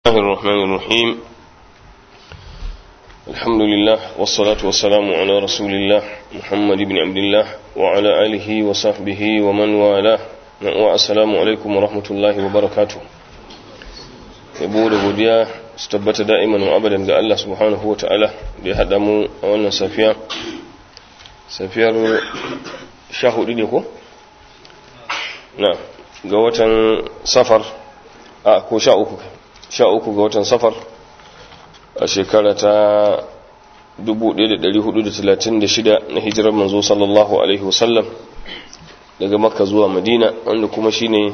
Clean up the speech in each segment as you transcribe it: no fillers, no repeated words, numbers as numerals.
الله الرحمن الرحيم الحمد لله والصلاة والسلام على رسول الله محمد بن عبد الله وعلى آله وصحبه ومن والاه والسلام عليكم ورحمة الله وبركاته yabo da godiya su tabbata da'iman wa abadan ga Allah subhanahu wa ta'ala da ya haɗa mu a wannan safiyar 14 ne ko? na ga watan safar ko 13 ga watan safar a shekara ta 1436 na hijirar manzo sallallahu alaihi wasallam daga makka zuwa madina wanda kuma shine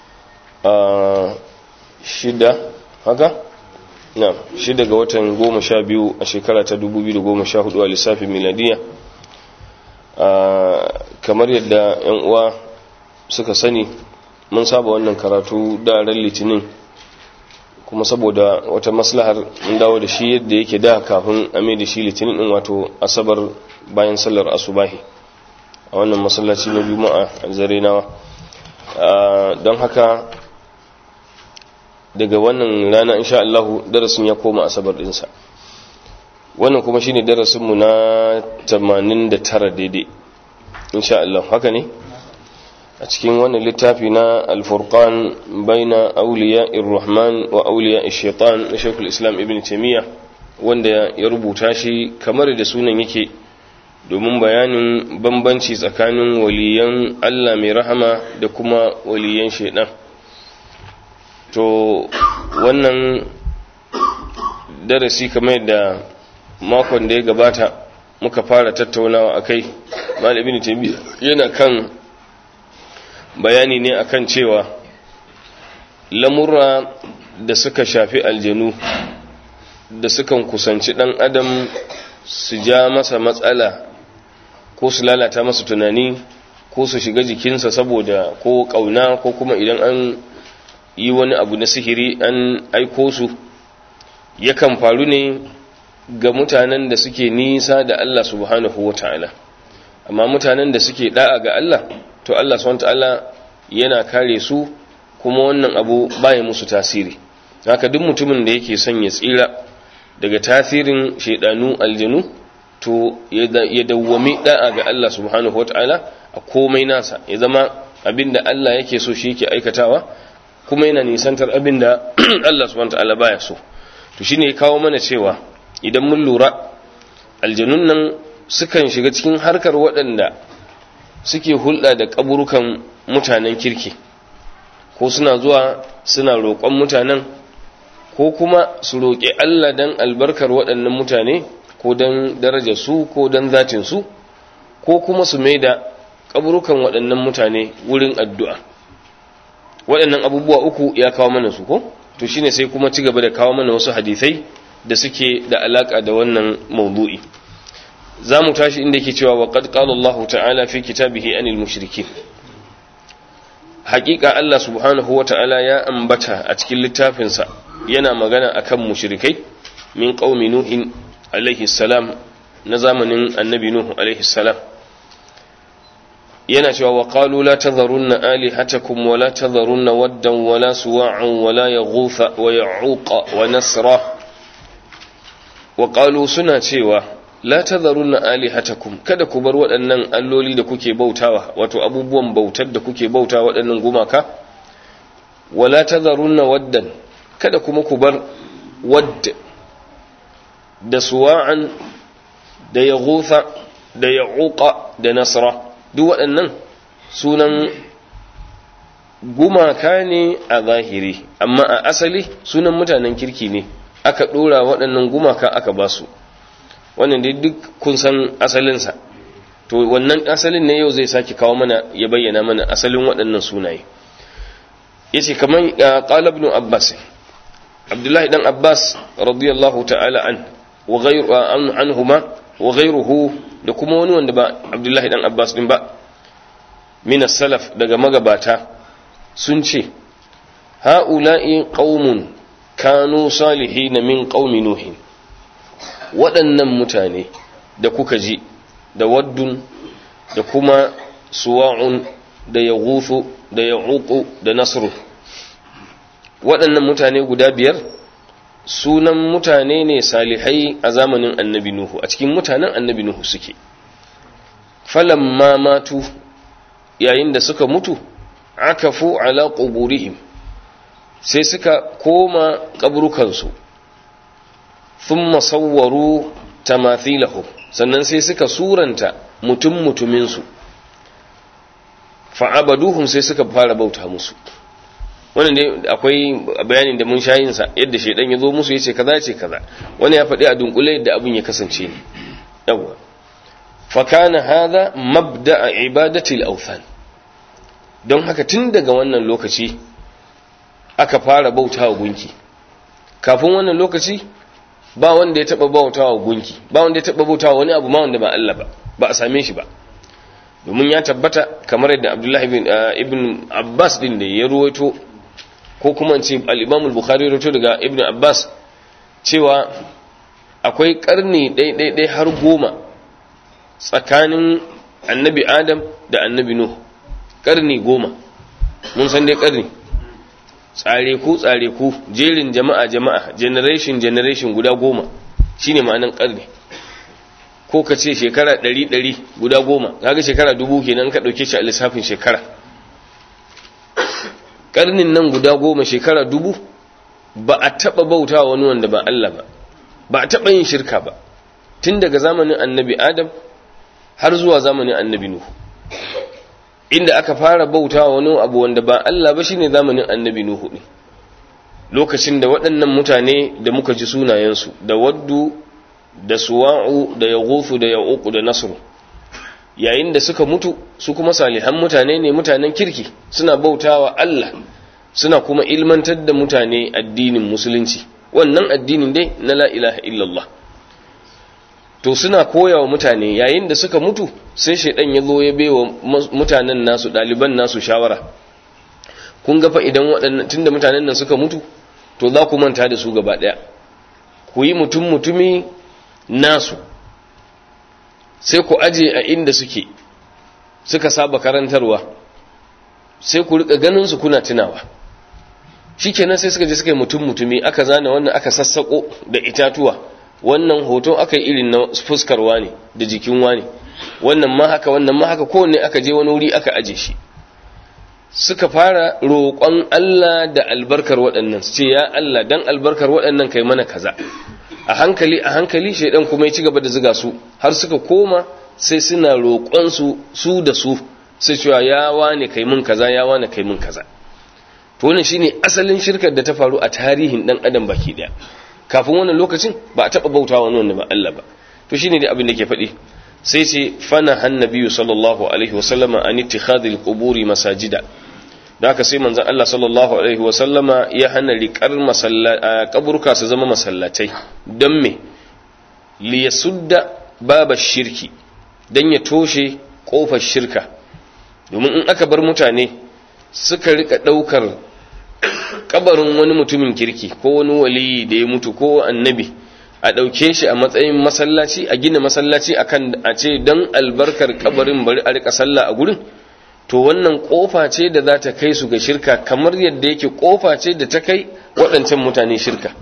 shida ga watan 12 a shekara ta 2014 a lissafin miladiya. Kamar yadda yan uwa suka sani mun saba wannan karatu da ran litinin, kuma saboda wata maslahar mun dawo da shi yadda yake da kafin a mai da shi litinin din, wato asabar bayan sallar asubahi a wannan masallaci na juma'a a zarenawa. Don haka daga wannan rana insha Allah darasin ya koma asabar dinsa. Wannan kuma shine darasin mu na 89 daidai insha Allah, haka ne, a cikin wannan littafi na Al-Furqan baina awliya'ir Rahman wa awliya'ish Shaitan na Sheikhul Islam Ibn Taymiyyah, wanda ya rubuta shi kamar da sunan yake domin bayanin bambanci tsakanin waliyan Allah mai rahama da kuma waliyan shaitan. To wannan darasi kamar da makon da ya gabata muka fara tattaunawa akai, Malam Ibn Taymiyyah yana kan bayani ne akan cewa lamurra da suka shafi aljanu da sukan kusanci dan adam su ja masa matsala ko su lalata masa tunani ko su shiga jikinsa saboda ko kauna ko kuma idan an yi wani abu na sihiri an aiko su, yakan faru ne ga mutanen da suke nisa da Allah subhanahu wata'ala. Amma mutanen da suke da'a ga Allah, to Allah subhanahu wata'ala yana kare su, kuma wannan abu baya musu tasiri. Haka duk mutumin da yake son ya tsira daga tasirin shaidanu aljanu, to ya dawwami da'a ga Allah subhanahu wata'ala a komai nasa, ya zama abinda Allah yake so shi yake aikatawa, kuma yana nisantar abinda Allah subhanahu wata'ala baya so. To shine ya kawo mana cewa idan mun lura aljanun nan sukan shiga cikin harkar waɗanda suke hulɗa da kaburukan mutanen kirki, ko suna zuwa suna roƙon mutanen, ko kuma su roƙi Allah dan albarkar waɗannan mutane, ko dan darajar su, ko dan zatin su, ko kuma su maida kaburukan waɗannan mutane wurin addu'a. Waɗannan abubuwa uku ya kawo mana su ko? To shine sai kuma ci gaba da kawo mana wasu hadisai da suke da alaka da wannan mawdu'i. Za mu tashi inda yake cewa wa qad qala Allah ta'ala fi kitabihi anil mushrikin. Haƙiƙa Allah subhanahu wa ta'ala ya ambata a cikin littafinsa yana magana akan mushrikai min qaumi nuhin alaihi salam, na zamanin annabi nuhu alaihi salam. Yana cewa wa qalu la tadharunna alihatakum wa la tadharunna waddan wa la suwa'an wa la yaghutha wa ya'uqa wa nasra. Wa qalu suna cewa la tadharunna alihatakum, kada ku bar waɗannan alloli da kuke bautawa, wato abubuwan bautar da kuke bautawa waɗannan gumaka. Wa la tadharunna waddan, kada kuma ku bar wadd da suwa'an da yaghutha da ya'uqa da nasra. Duk waɗannan sunan gumaka ne a zahiri, amma a asali sunan mutanen kirki ne, aka ɗora waɗannan gumaka aka ba su. Wannan dai duk kun san asalinsa. To wannan asalin ne yau zai sake kawo mana, ya bayyana mana asalin waɗannan sunaye. Yace kaman qala ibn Abbas, Abdullahi dan Abbas radiyallahu ta'ala anhuma wa ghayruhu, da kuma wani wanda ba Abdullahi dan Abbas din ba, min as-salaf, daga magabata, sun ce ha'ula'i qaumun kanu salihin min qaumi nuhin. Waɗannan mutane da kuka ji, da waddun da kuma suwa'un da yaghuthu da ya'uqu da nasru, waɗannan mutane guda biyar sunan mutane ne salihai a zamanin annabi Nuhu, a cikin mutanen annabi Nuhu suke. Falamma matu, yayin da suka mutu, akafu ala quburihim, sai suka koma kaburukansu, thumma sawwaru tamathilahum, sannan sai suka suranta mutuminsu, fa'abaduhum, sai suka fara bauta musu. wannan dai akwai bayanin da mun shayin sa yadda shedan ya zo musu yace kaza ce kaza, wani ya faɗi a dunkule yadda abin ya kasance ne. yawa fa kana hadha mabda'a ibadati al-awthan, don haka tun daga wannan lokaci aka fara bautawa gunki. kafin wannan lokaci ba wanda ya taba bautawa gunki, ba wanda ya taba bautawa wani abu ma wanda ba Allah ba a same shi ba. domin ya tabbata kamar yadda Abdullahi ibn Abbas din da ya ruwaito, ko kuma ce al-Imam al-Bukhari ruwaito daga Ibn Abbas cewa akwai karni ɗaiɗaiɗai har 10 tsakanin annabi Adam da annabi Nuh. karni 10, mun san dai karni, tsare ku jerin jama'a generation guda 10 shine ma'anan karni. ko ka ce shekara 100 guda 10, kaga shekara 1000 kenan ka dauke shi a lissafin shekara. karnin nan guda 10 shekara 1000 ba a taba bautawa wani wanda ba Allah ba a taba yin shirka ba, tun daga zamanin annabi Adam har zuwa zamanin annabi Nuhu. inda aka fara bautawa wani abu wanda ba Allah ba shine zamanin annabi Nuhu ne, lokacin da waɗannan mutane da muka ji sunayensu, da Waddu da Suwa'u da Yaghufu da Ya'uq da Nasru, yayin da suka mutu su kuma salihan mutane ne, mutanen kirki, suna bautawa Allah, suna kuma ilmantar da mutane addinin musulunci, wannan addinin dai na la ilaha illallah. to suna koyawa mutane, yayin da suka mutu sai shaidan ya zo ya baiwa mutanen nasu, daliban nasu shawara. kun ga fa idan waɗannan tunda mutanen nan suka mutu, to za ku manta da su gaba ɗaya, ku yi mutumi nasu, sai ku aje a inda suka saba karantarwa, sai ku rika ganin su kuna tunawa. shikenan sai suka je suka yi mutumi, aka zana wannan, aka sassako da itatuwa, wannan hoton aka yi irin na fuskarwa ne da jikin wani, wannan ma haka kowanne aka je wani wuri aka aje shi. suka fara roƙon Allah da albarkar waɗannan, su ce ya Allah dan albarkar waɗannan kai mana kaza. a hankali shaidan kuma ya ci gaba da ziga su, har suka koma sai suna roƙon su da su, sai cewa ya wane kai mun kaza, ya wane kai mun kaza. to wannan shine asalin shirkar da ta faru a tarihin dan adam baki daya. kafin wannan lokacin ba a taba bautawa wani wanda ba Allah ba. to shine dai abin da ke faɗi, sai ce fana hannabiyu sallallahu alaihi wasallama an ittikhadil quburi masajida. da haka sai manzon Allah sallallahu alaihi wasallama ya hana riƙar kaburka su zama masallatai. don me? li yasudda baba shirki, dan ya toshe kofar shirka. domin in aka bar mutane suka rika daukar kabarin wani mutumin kirki ko wani waliyi da ya mutu ko annabi, a dauke shi a matsayin masallaci, a gina masallaci akan a ce dan albarkar kabarin bari a rika sallah a gurin, to wannan kofa ce da za ta kai su ga shirka, kamar yadda yake kofa ce da ta kai waɗancan mutane shirka.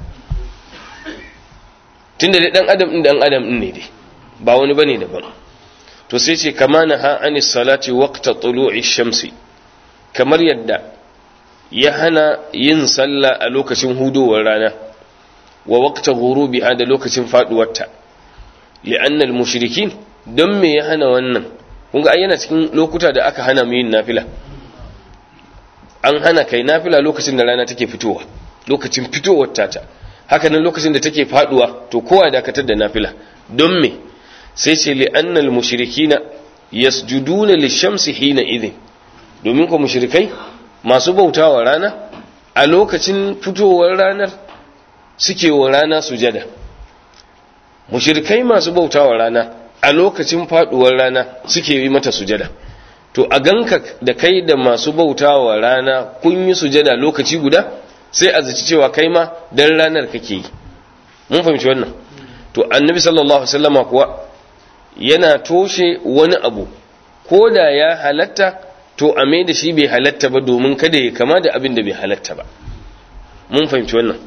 tunda dai dan adam din ne dai, ba wani bane daban. to sai ce kama naha anis salati waqta tulu'i shamsi, kamar yadda ya hana yin sallah a lokacin hudowar rana, wa waqta ghurubiha da lokacin faduwarta. li'anna al-mushrikin, don me ya hana wannan? kun ga yana cikin lokuta da aka hana mu yin nafila. an hana kai nafila lokacin da rana take fitowa, lokacin fitowar tata. haka nan lokacin da take faduwa, to kowa dakatar da nafila. don me? sai ce li'anna al-mushrikina yasjuduna lish-shamsi hina idhin, domin ko mushrikai masu bautawa rana a lokacin fitowar ranar suke wa rana sujada. mushrikai masu bautawa rana a lokacin faduwar rana suke yi mata sujada. to a ganka da kai da masu bautawa rana kun yi sujada lokaci guda, sai a zaci cewa kai ma dan ranar kake yi. mun fahimci wannan? to annabi sallallahu alaihi wasallama kuwa yana toshe wani abu, ko da ya halatta, to a mai da shi bai halatta ba, domin kada ya kama da abin da bai halatta ba. mun fahimci wannan?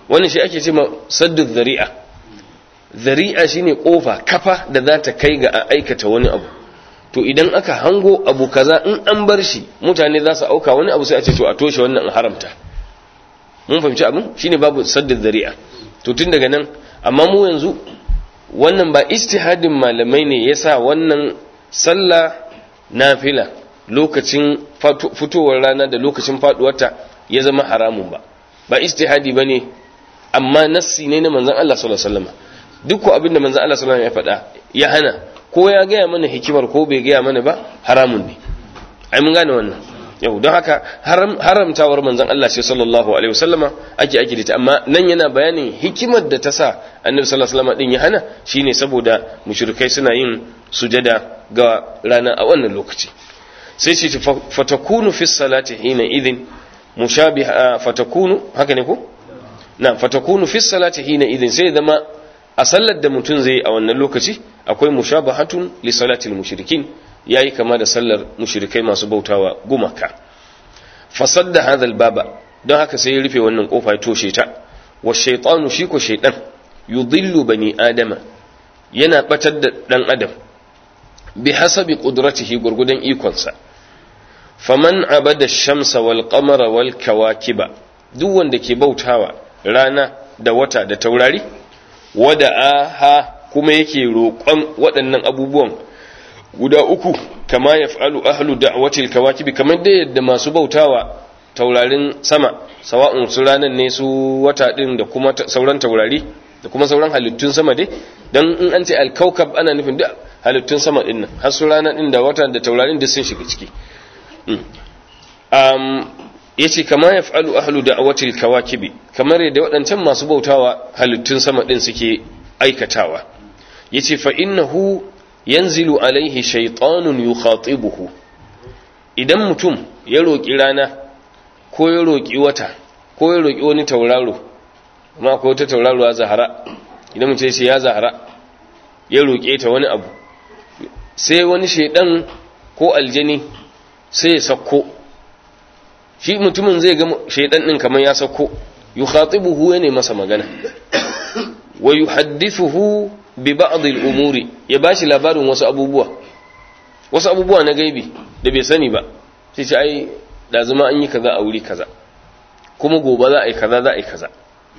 wannan shi ake cewa saddu dhari'a. Dhari'a shine kofa kafa da za ta kai ga a aikata wani abu. To idan aka hango abu kaza in an bar shi mutane za su auka wani abu sai a ce to a toshe wannan haramta. Mun fahimci abin shine babu saddu dhari'a. To tun daga nan amma mu yanzu wannan ba ijtihadin malamai ne yasa wannan sallah nafila lokacin fitowar rana da lokacin faduwarta ya zama haramun ba ijtihadi bane amma nassi ne na manzon Allah sallallahu alaihi wasallam. Duk ko abinda manzon Allah sallallahu alaihi wasallam ya faɗa ya hana ko ya gaya mana hikimar ko bai gaya mana ba haramun ne. Ai mun gane wannan. Yau don haka haramtawar manzon Allah sallallahu alaihi wasallama ake da ta amma nan yana bayanin hikimar da ta sa annabi sallallahu alaihi wasallama din ya hana shine saboda mushrikai suna yin sujada ga rana a wannan lokaci. Sai ce fatakunu fi salati hina idin mushabiha fatakunu haka ne ko na fatakunu fi salati hina idin sai zama a sallar da mutum zai a wannan lokaci akwai mushabahatun li salatil mushrikin yayi kama da sallar mushrikai masu bautawa gumaka. Fasadda hadha baba don haka sai ya rufe wannan kofa ya toshe ta. Wa shaytanu shi ko shaydan yudillu bani adama yana batar da dan adam bi hasabi qudratihi gurgudan ikonsa. Faman abada ash-shamsa wal qamara wal kawakiba duk wanda ke bautawa rana da wata da taurari wada'aha kuma yake roƙon waɗannan abubuwan guda uku kama yaf'alu ahlu da'watil kawakibi kamar da yadda masu bautawa taurarin sama sawa'un su ranan ne su wata din da kuma sauran taurari da kuma sauran halittun sama dai dan in an ce al-kawkab ana nufin da halittun sama din nan har su ranan din da wata da taurarin duk sun shiga ciki yace kama yaf'alu ahlu da'watil kawakibi kamar yadda waɗancan masu bautawa halittun sama din suke aikatawa yace fa innahu yanzilu alaihi shaytanun yukhatibuhu idan mutum ya roki rana ko ya roki wata ko ya roki wani tauraro amma akwai wata tauraro ya zahara idan mutum ya ya zahara ya roke ta wani abu sai wani shaydan ko aljani sai ya sako shi mutumin zai ga shaydan din kamar ya sako yukhatibuhu yana masa magana wa yuhaddithuhu bi ba'd al-umuri ya bashi labarin wasu abubuwa na gaibi da bai sani ba sai ce ai da zama an yi kaza a wuri kaza kuma gobe za a yi kaza za a yi kaza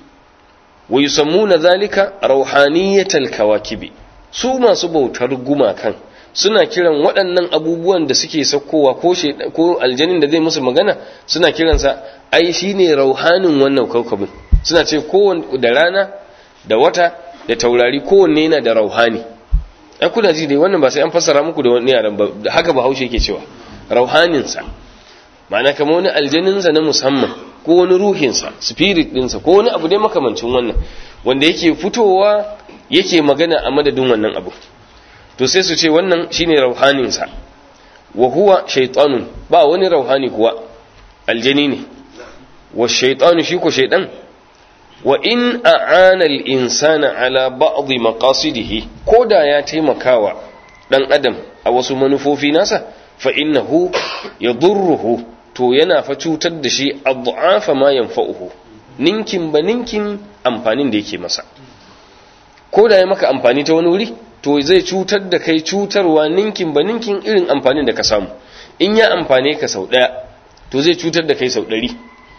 wa yusammuna zalika rauhaniyatal kawakibi su masu bautar gumakan suna kiran waɗannan abubuwan da suke saukowa ko aljanin da zai musu magana suna kiransa ai shine rauhanin wannan kaukabin suna ce ko da rana da wata da taurari kowanne yana da rauhani ai kuna ji dai wannan ba sai an fassara muku da wani yaran ba haka Bahaushe yake cewa rauhaninsa ma'ana kamar wani aljaninsa na musamman ko wani ruhinsa spirit ɗinsa ko wani abu dai makamancin wannan wanda yake fitowa yake magana a madadin wannan abu to sai su ce wannan shine rauhaninsa wa huwa shaytanun ba wani rauhani kuwa aljani ne wa shaytanu shi ko shaydan wa in a'ana al-insana ala ba'd maqasidihi koda ya taimakawa dan adam a wasu manufofi nasa fa innahu yadurruhu to yana fa cutar da shi adhafa ma yanfa'uhu ninkin ba ninkin amfanin da yake masa koda ya maka amfani ta wani wuri to zai cutar da kai cutarwa ninkin ba ninkin irin amfanin da ka samu in ya amfane ka sau daya to zai cutar da kai sau 100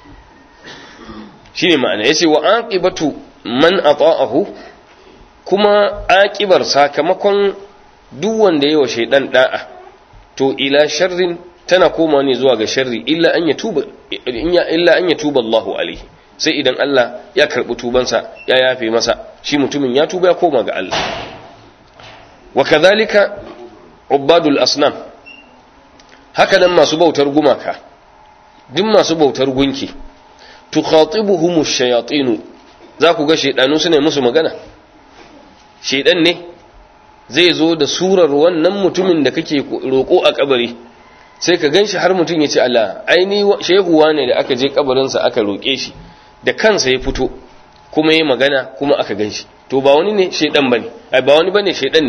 shine ma'ana yace wa aqibatu man ata'ahu kuma aqibar sakamakon duk wanda yayi wa shaydan da'a to ila sharrin tana koma ne zuwa ga sharri illa an yatuba Allahu alaihi sai idan Allah ya karbi tubansa ya yafe masa shi mutumin ya tuba ya koma ga Allah wa kadhalika ubadul asnam haka nan masu bautar gumaka duk masu bautar gunki tukhatibuhum ash-shayatin za ku ga shedanu suna musu magana shedan ne zai zo da surar wannan mutumin da kake roko a kabari sai ka ganshi har mutun yace Allah aini shehuwa ne da aka je kabarin sa aka roke shi da kansa ya fito kuma yayi magana kuma aka ganshi to ba wani ne shedan bane ai ba wani bane shedan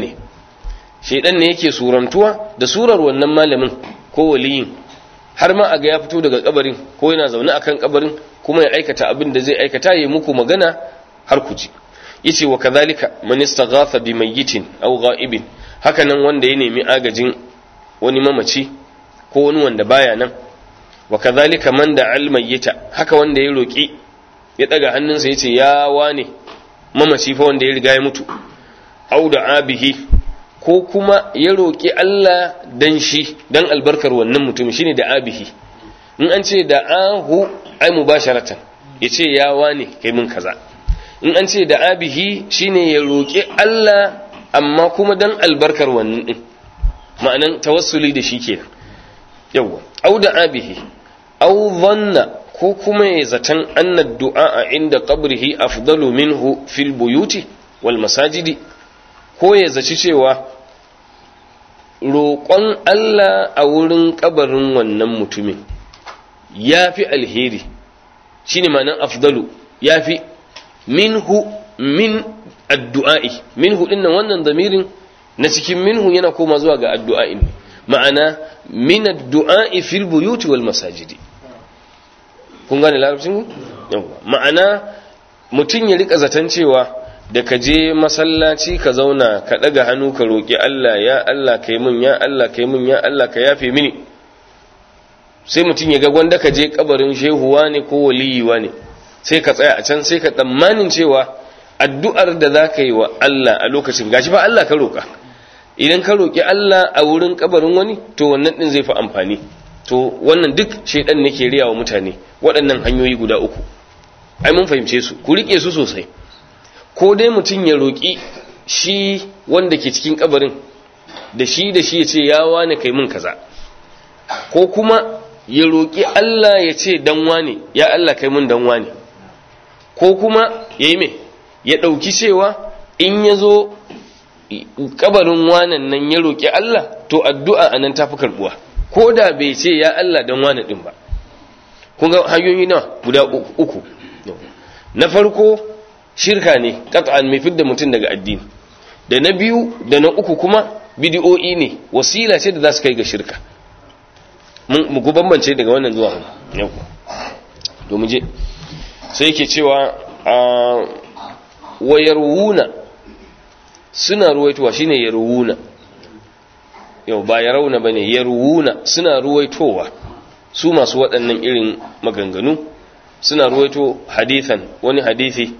ne yake surantuwa da surar wannan malamin ko waliyin har ma aga ya fito daga kabarin ko yana zaune akan kabarin ko kuma ya aikata abin da zai aikata ya muku magana har ku ji. Yace wa kadhalika man istaghatha bi mayyitin aw ghaibin, haka nan wanda ya nemi agajin wani mamaci ko wani wanda baya nan. Wa kadhalika man da'a al mayyita, haka wanda ya roki ya daga hannunsa yace ya wane mamaci fa wanda ya riga ya mutu. Aw da'a bihi, ko kuma ya roki Allah dan shi, dan albarkar wannan mutum, shine da abihi. In an ce da'ahu ai mubasharatan, yace ya wane kai mun kaza. In an ce da abihi shine ya roƙi Allah amma kuma dan albarkar wannan din, ma'anan tawassuli da shi kenan. Yawa, au da abihi au dhanna, ko kuma ya zatan anna du'a inda qabrihi afdalu minhu fil buyuti wal masajidi, ko ya zaci cewa roƙon Allah a wurin kabarin wannan mutumin yafi alheri, shine ma'anan afdalu, yafi minhu min addu'a'i. Minhu dinnan wannan damirin na cikin minhu yana koma zuwa ga addu'a'i, ma'ana min addu'a'i fil buyuti wal masajidi. Kun gane larabcin? Yawa, ma'ana mutum ya rika zaton cewa da ka je masallaci ka zauna ka daga hannu ka roki Allah, ya Allah kai mun, ya Allah kai mun, ya Allah ka yafe mini, sai mutum ya ga gwanda ka je kabarin shehuwa ne ko waliyiwa ne, sai ka tsaya a can, sai ka tsammanin cewa addu'ar da za ka yi wa Allah a lokacin gashi ba Allah ka roƙa. Idan ka roƙi Allah a wurin kabarin wani, to wannan ɗin zai fi amfani. To wannan duk shaidan ne ke riya wa mutane waɗannan hanyoyi guda uku. Ai mun fahimce su, ku riƙe su sosai. Ko dai mutum ya roƙi shi wanda ke cikin kabarin da shi ya ce ya wane kai mun kaza, ko kuma ya roƙi Allah ya ce dan wane, ya Allah kai mun dan wane, ko kuma ya yi mai ya ɗauki cewa in ya zo kabarin wanan nan ya roƙi Allah, to addu'a a nan ta fi karɓuwa, ko da bai ce ya Allah don wane ɗin ba. Kun ga hanyoyi na guda uku. Na farko shirka ne qat'an mai fidda mutum daga addini, da na biyu da na uku kuma bidi'o'i ne, wasila ce da za su kai ga shirka. Mu ku bambance daga wannan zuwa yau to mu je. Sai yake cewa wayarwuna, suna ruwaitowa, shine yarwuna, yau ba yarawuna bane, yarwuna suna ruwaitowa, su masu waɗannan irin maganganu suna ruwaito hadithan, wani hadithi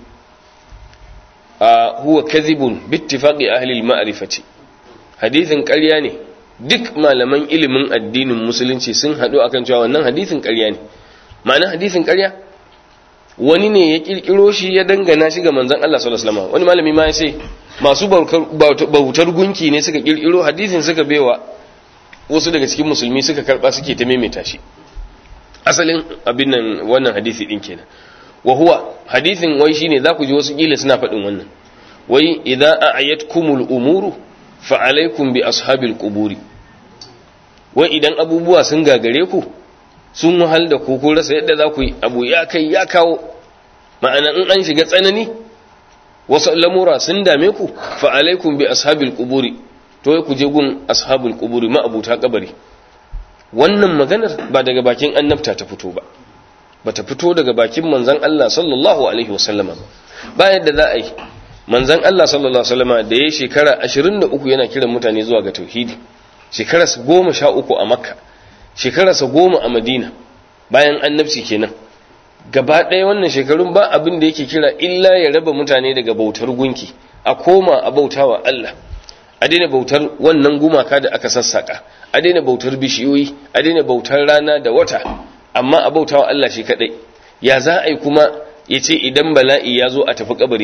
huwa kadhibun bittifaqi ahli al-ma'rifati, hadithin ƙarya ne, duk malaman ilimin addinin musulunci sun haɗu akan cewa wannan hadithin ƙarya ne. Ma'ana hadithin ƙarya wani ne ya kirkiro shi ya dangana shi ga manzon Allah sallallahu alaihi wasallam. Wani malami ma ya ce masu bautar gunki ne suka kirkiro hadithin, suka baiwa wasu daga cikin musulmi suka karba, suke ta maimaita shi. Asalin abin nan wannan hadisi din kenan. Wa huwa hadithin wai shine za ku ji wasu kila suna faɗin wannan, wai idza a'yatkumul umuru fa alaikum bi ashabil quburi, wai idan abubuwa sun gagare ku, sun wahal da ku, kun rasa yadda za ku yi, abu ya kai ya kawo, ma'ana in an shiga tsanani, wasu lamura sun dame ku, fa alaikum bi ashabil quburi, to ku je gun ashabul quburi, ma'abuta kabari. Wannan maganar ba daga bakin annabta ta fito ba, bata fito daga bakin manzon Allah sallallahu alaihi wasallama ba yadda za a yi manzon Allah sallallahu alaihi wasallama da ya shekara 23 yana kiran mutane zuwa ga tauhidi, shekararsa 13 a Makka, shekararsa 10 a Madina bayan annabci kenan. Gaba ɗaya wannan shekarun ba abin da yake kira illa ya raba mutane daga bautar gunki, a koma a bautawa Allah, a daina bautar wannan gumaka da aka sassaka, a daina bautar bishiyoyi, a daina bautar rana da wata, amma a bautawa Allah shi kadai. Ya za a yi kuma ya ce idan bala'i ya zo a tafi kabari?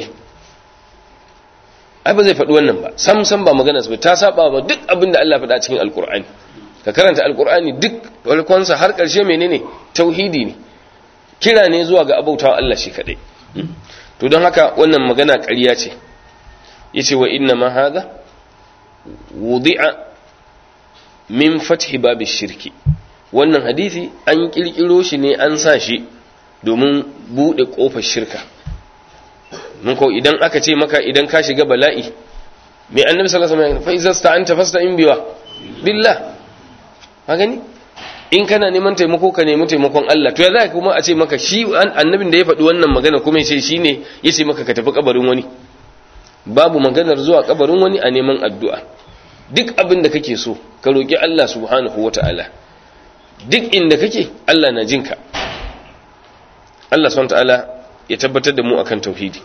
Ai ba zai faɗi wannan ba, sam ba magana su ba, ta saba ba duk abin da Allah faɗa cikin alkur'ani. Ka karanta alkur'ani duk farkonsa har ƙarshe menene? Tauhidi ne, kira ne zuwa ga abautawa Allah shi kadai. To don haka wannan magana ƙarya ce. Yace wa inna ma hadha wudi'a min fathi babi shirki, wannan hadisi an kirkiro shi ne, an sa shi domin bude kofar shirka. mun ko idan aka ce maka idan ka shiga bala'i mai annabi sallallahu alaihi wasallam fa iza sta'anta fasta'in billah, ka gani in kana neman taimako ka nemi taimakon Allah to ya za kuma a ce maka shi annabin da ya faɗi wannan magana kuma ya ce shine ya ce maka ka tafi kabarin wani? Babu maganar zuwa kabarin wani a neman addu'a. Duk abin da kake so ka roki Allah subhanahu wata'ala, duk inda kake Allah na jinka. Allah subhanahu wata'ala ya tabbatar da mu akan tauhidi.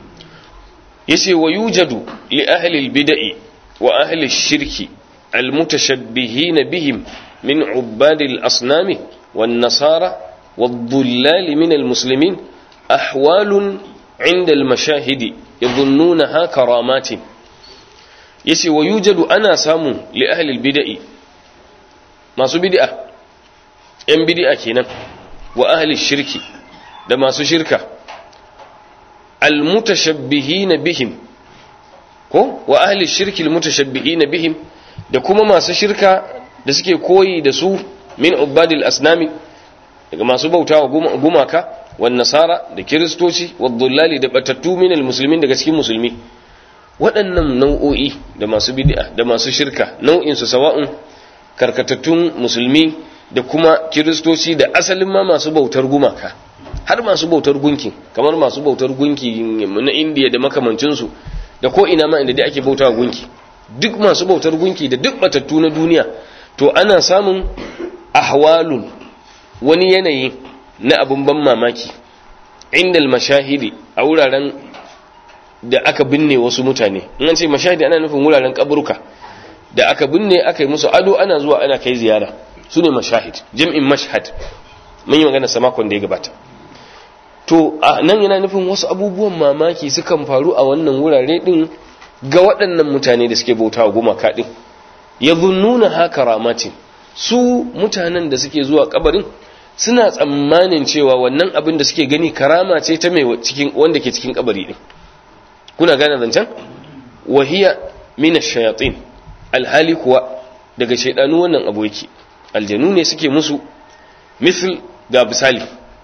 Yace wa yujadu li ahli al-bid'i wa ahli ash-shirki al-mutashabbihin bihim min 'ubbad al-asnam wan-nasara wad-dhullal min al-muslimin ahwalun 'inda al-mashahid yadhunnunaha karamatin. Yace wa yujadu ana samu li ahli al-bid'i, masu bid'a, yan bid'a kenan, wa ahli ash-shirki da masu shirka, almutashabbihin bihim, ko wa ahli shirki almutashabbihin bihim, da kuma masu shirka da suke koyi da su min ubadil asnami, daga masu bautawa gumaka, wan nasara da kiristoci, wad dullali da batattu min almuslimin daga cikin musulmi. Waɗannan nau'o'i da masu bid'a da masu shirka, nau'in su sawa'un karkatattun musulmi da kuma kiristoci da asalin ma masu bautar gumaka, har masu bautar gunki, kamar masu bautar gunki na indiya da makamancinsu, da ko ina ma inda dai ake bautawa gunki, duk masu bautar gunki da duk batattu na duniya, to ana samun ahwalun, wani yanayi na abun ban mamaki, indal mashahidi, a wuraren da aka binne wasu mutane. In an ce mashahidi ana nufin wuraren kaburka da aka binne, aka yi musu ado, ana zuwa ana kai ziyara, su ne mashahid, jam'in mashhad. mun yi magana samakon da ya gabata. To a nan yana nufin wasu abubuwan mamaki sukan faru a wannan wurare din ga waɗannan mutane da suke bautawa gumaka din, yadhunnuna ha karamatin, su mutanen da suke zuwa kabarin suna tsammanin cewa wannan abin da suke gani karama ce ta mai cikin wanda ke cikin kabari din. Kuna gane zancen? Wahiya min ash-shayatin, alhali kuwa daga shaydanu wannan abu yake, aljanu ne suke musu. Misal ga misali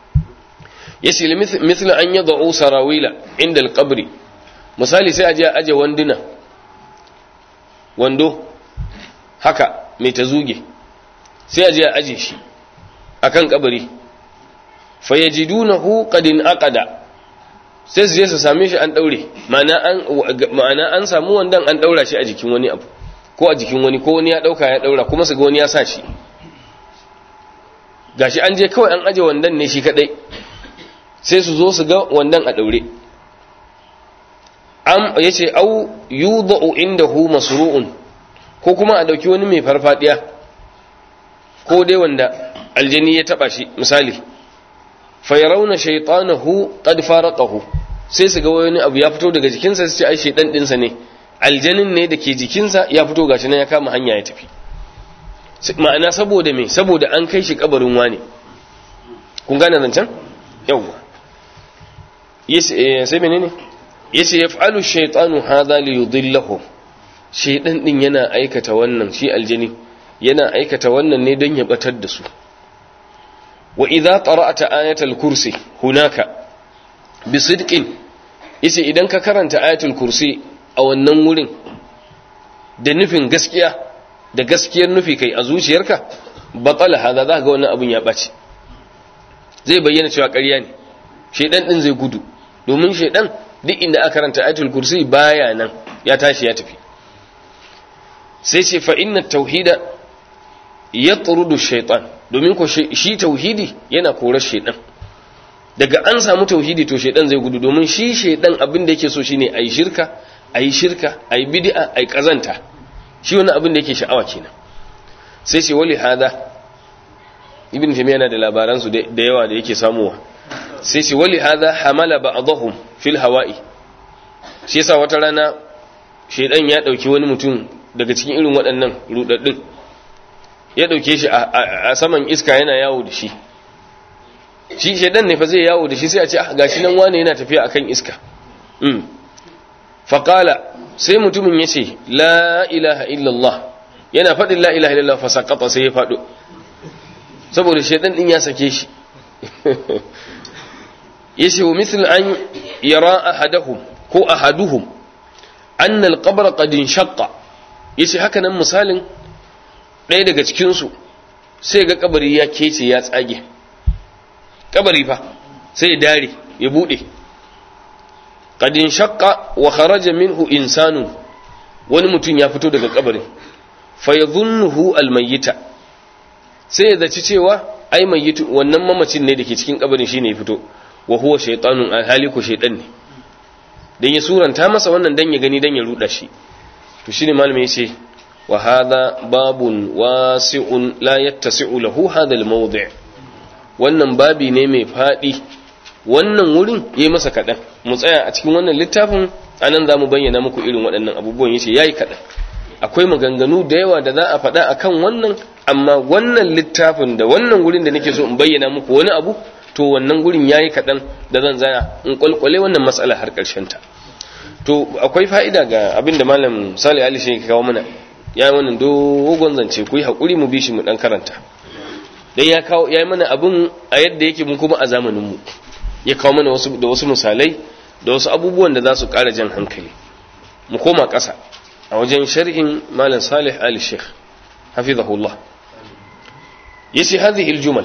yace misal an yad'u sarawila inda al-qabri, misali sai aje wanduna, wando haka mai ta zuge, sai aje shi akan kabari, fayajidunahu qad aqada, sai su je su same shi an daure, ma'ana an samu wandan an daura shi a jikin wani abu ko a jikin wani, ko wani ya dauka ya daura, kuma su ga wani ya sa shi, gashi an je kawai an aje wandan ne shi kadai, sai su zo su ga wandan a daure. Yace au yudau indahu masru'un, ko kuma a dauki wani mai farfadiya, ko dai wanda aljani ya taba shi misali, fa yarawna shaytanahu qad faraqahu, sai su ga wani abu ya fito daga jikinsa, su ce ai shaytan dinsa ne, aljanin ne dake jikinsa ya fito gashi nan ya kama hanya ya tafi. Ma'ana saboda me? Saboda an kai shi kabarin wani. Kun gane zancen? Yawwa. Sai menene? Yace yaf'alu shaytanu hadha li yudillahu, shaytan din yana aikata wannan, shi aljani yana aikata wannan ne don ya batar da su. Wa idza qara'ta ayatul kursi hunaka bisidqin, yace idan ka karanta ayatul kursi a wannan wurin da nufin gaskiya, da gaskiyar nufi kai a zuciyarka, batala hada, za ga wannan abun ya bace, zai bayyana cewa ƙarya ne, shaydan din zai gudu, domin shaydan duk inda aka karanta ayatul kursi baya nan, ya tashi ya tafi. Sai ce fa inna tauhida yatrudu shaytan, domin ko shi tauhidi yana korar shaydan. Daga an samu tauhidi to shaydan zai gudu, domin shi shaydan abin da yake so shine ayi shirka, ayi bid'a, ayi kazanta. Shi wani abin da yake sha'awa kenan. Sai ce wali hada, ibn Taymiyyah yana da labaran su da yawa da yake samuwa. Sai ce wali hada hamala ba'dahum fil hawa'i, shi yasa wata rana shedan ya dauki wani mutum daga cikin irin waɗannan rudaddin, ya dauke shi a saman iska yana yawo da shi. Shi shedan ne fa zai yawo da shi, sai a ce gashi nan wane yana tafiya akan iska. Faqala, sai mutumin ya ce la ilaha illallah, yana faɗin la ilaha illallah, fasaqata, sai ya faɗo, saboda shaidan din ya sake shi. Yace wa misal an yara ahadahum ko ahaduhum anna al-qabr qad inshaqqa, yace haka nan misalin ɗaya daga cikin su sai ga kabari ya kece ya tsage, kabari fa sai ya dare ya bude. Qadin shaqqa wa kharaja minhu insanu, wani mutum ya fito daga kabarin, fa yadhunnuhu almayyita, sai ya zaci cewa ai mayyitu wannan mamacin ne dake cikin kabarin shine ya fito, wa huwa shaytanun alhaliku shaytan ne, dan ya suranta masa wannan dan ya gani dan ya ruda shi. To shine malami yace wa hadha babun wasi'un la yattasi'u lahu hadha almawdi', wannan babi ne mai fadi, wannan wurin yayi masa kadan. Mu tsaya a cikin wannan littafin anan zamu bayyana muku irin waɗannan abubuwan. Yace yayi kadan, akwai maganganu da yawa da za a faɗa akan wannan, amma wannan littafin da wannan wurin da nake so in bayyana muku wani abu, to wannan gurin yayi kadan da zan zaya in kwalkwale wannan mas'ala har karshen ta. To akwai fa'ida ga abinda malam Salih Ali shi ya kawo mana, yayi wannan dogon zance, ku yi hakuri mu bi shi mu dan karanta. Dan ya kawo yayi mana abun a yadda yake mun kuma a zamanin mu, ya kawo mana wasu misalai da wasu abubuwan da za su ƙara jan hankali. Mu koma ƙasa a wajen sharhin malam Salih Ali Sheikh hafizahullah, yace hadhihi aljumal,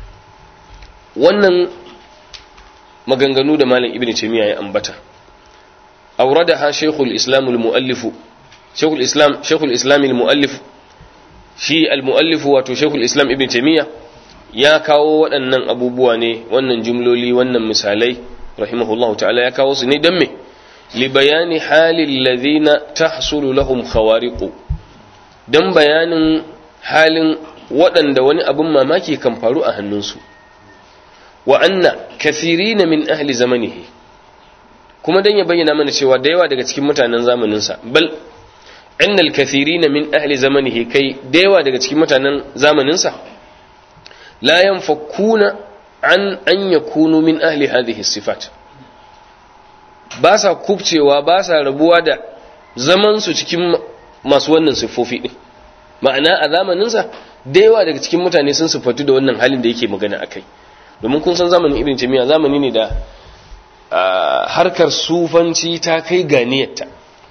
wannan maganganu da malam Ibn Taymiyyah ya ambata, awradaha Sheikhul Islam al-Muallif, Sheikhul Islam al-Muallif, shi al-Muallif wato Sheikhul Islam Ibn Taymiyyah ya kawo waɗannan abubuwa ne, wannan jumloli, wannan misalai rahimahullahu ta'ala ya kawo su ne dan me, li bayani halil ladina tahsulu lahum khawariqu, dan bayanin halin waɗanda wani abin mamaki kan faru a hannunsu. Wa anna kathirina min ahli zamanihi, kuma dan ya bayyana mana cewa da yawa daga cikin mutanen zamaninsa, bal innal kathirina min ahli zamanihi, kai da yawa daga cikin mutanen zamaninsa, la yanfakuna an yakunu min ahli hadhihi sifat, ba sa kubcewa, ba sa rabuwa da zaman su cikin masu wannan siffofi din. Ma'ana a zamaninsa da yawa daga cikin mutane sun siffatu da wannan halin da yake magana akai. Domin kun san zamanin Ibn Taymiyyah zamani ne da harkar sufanci ta kai ganiyarta,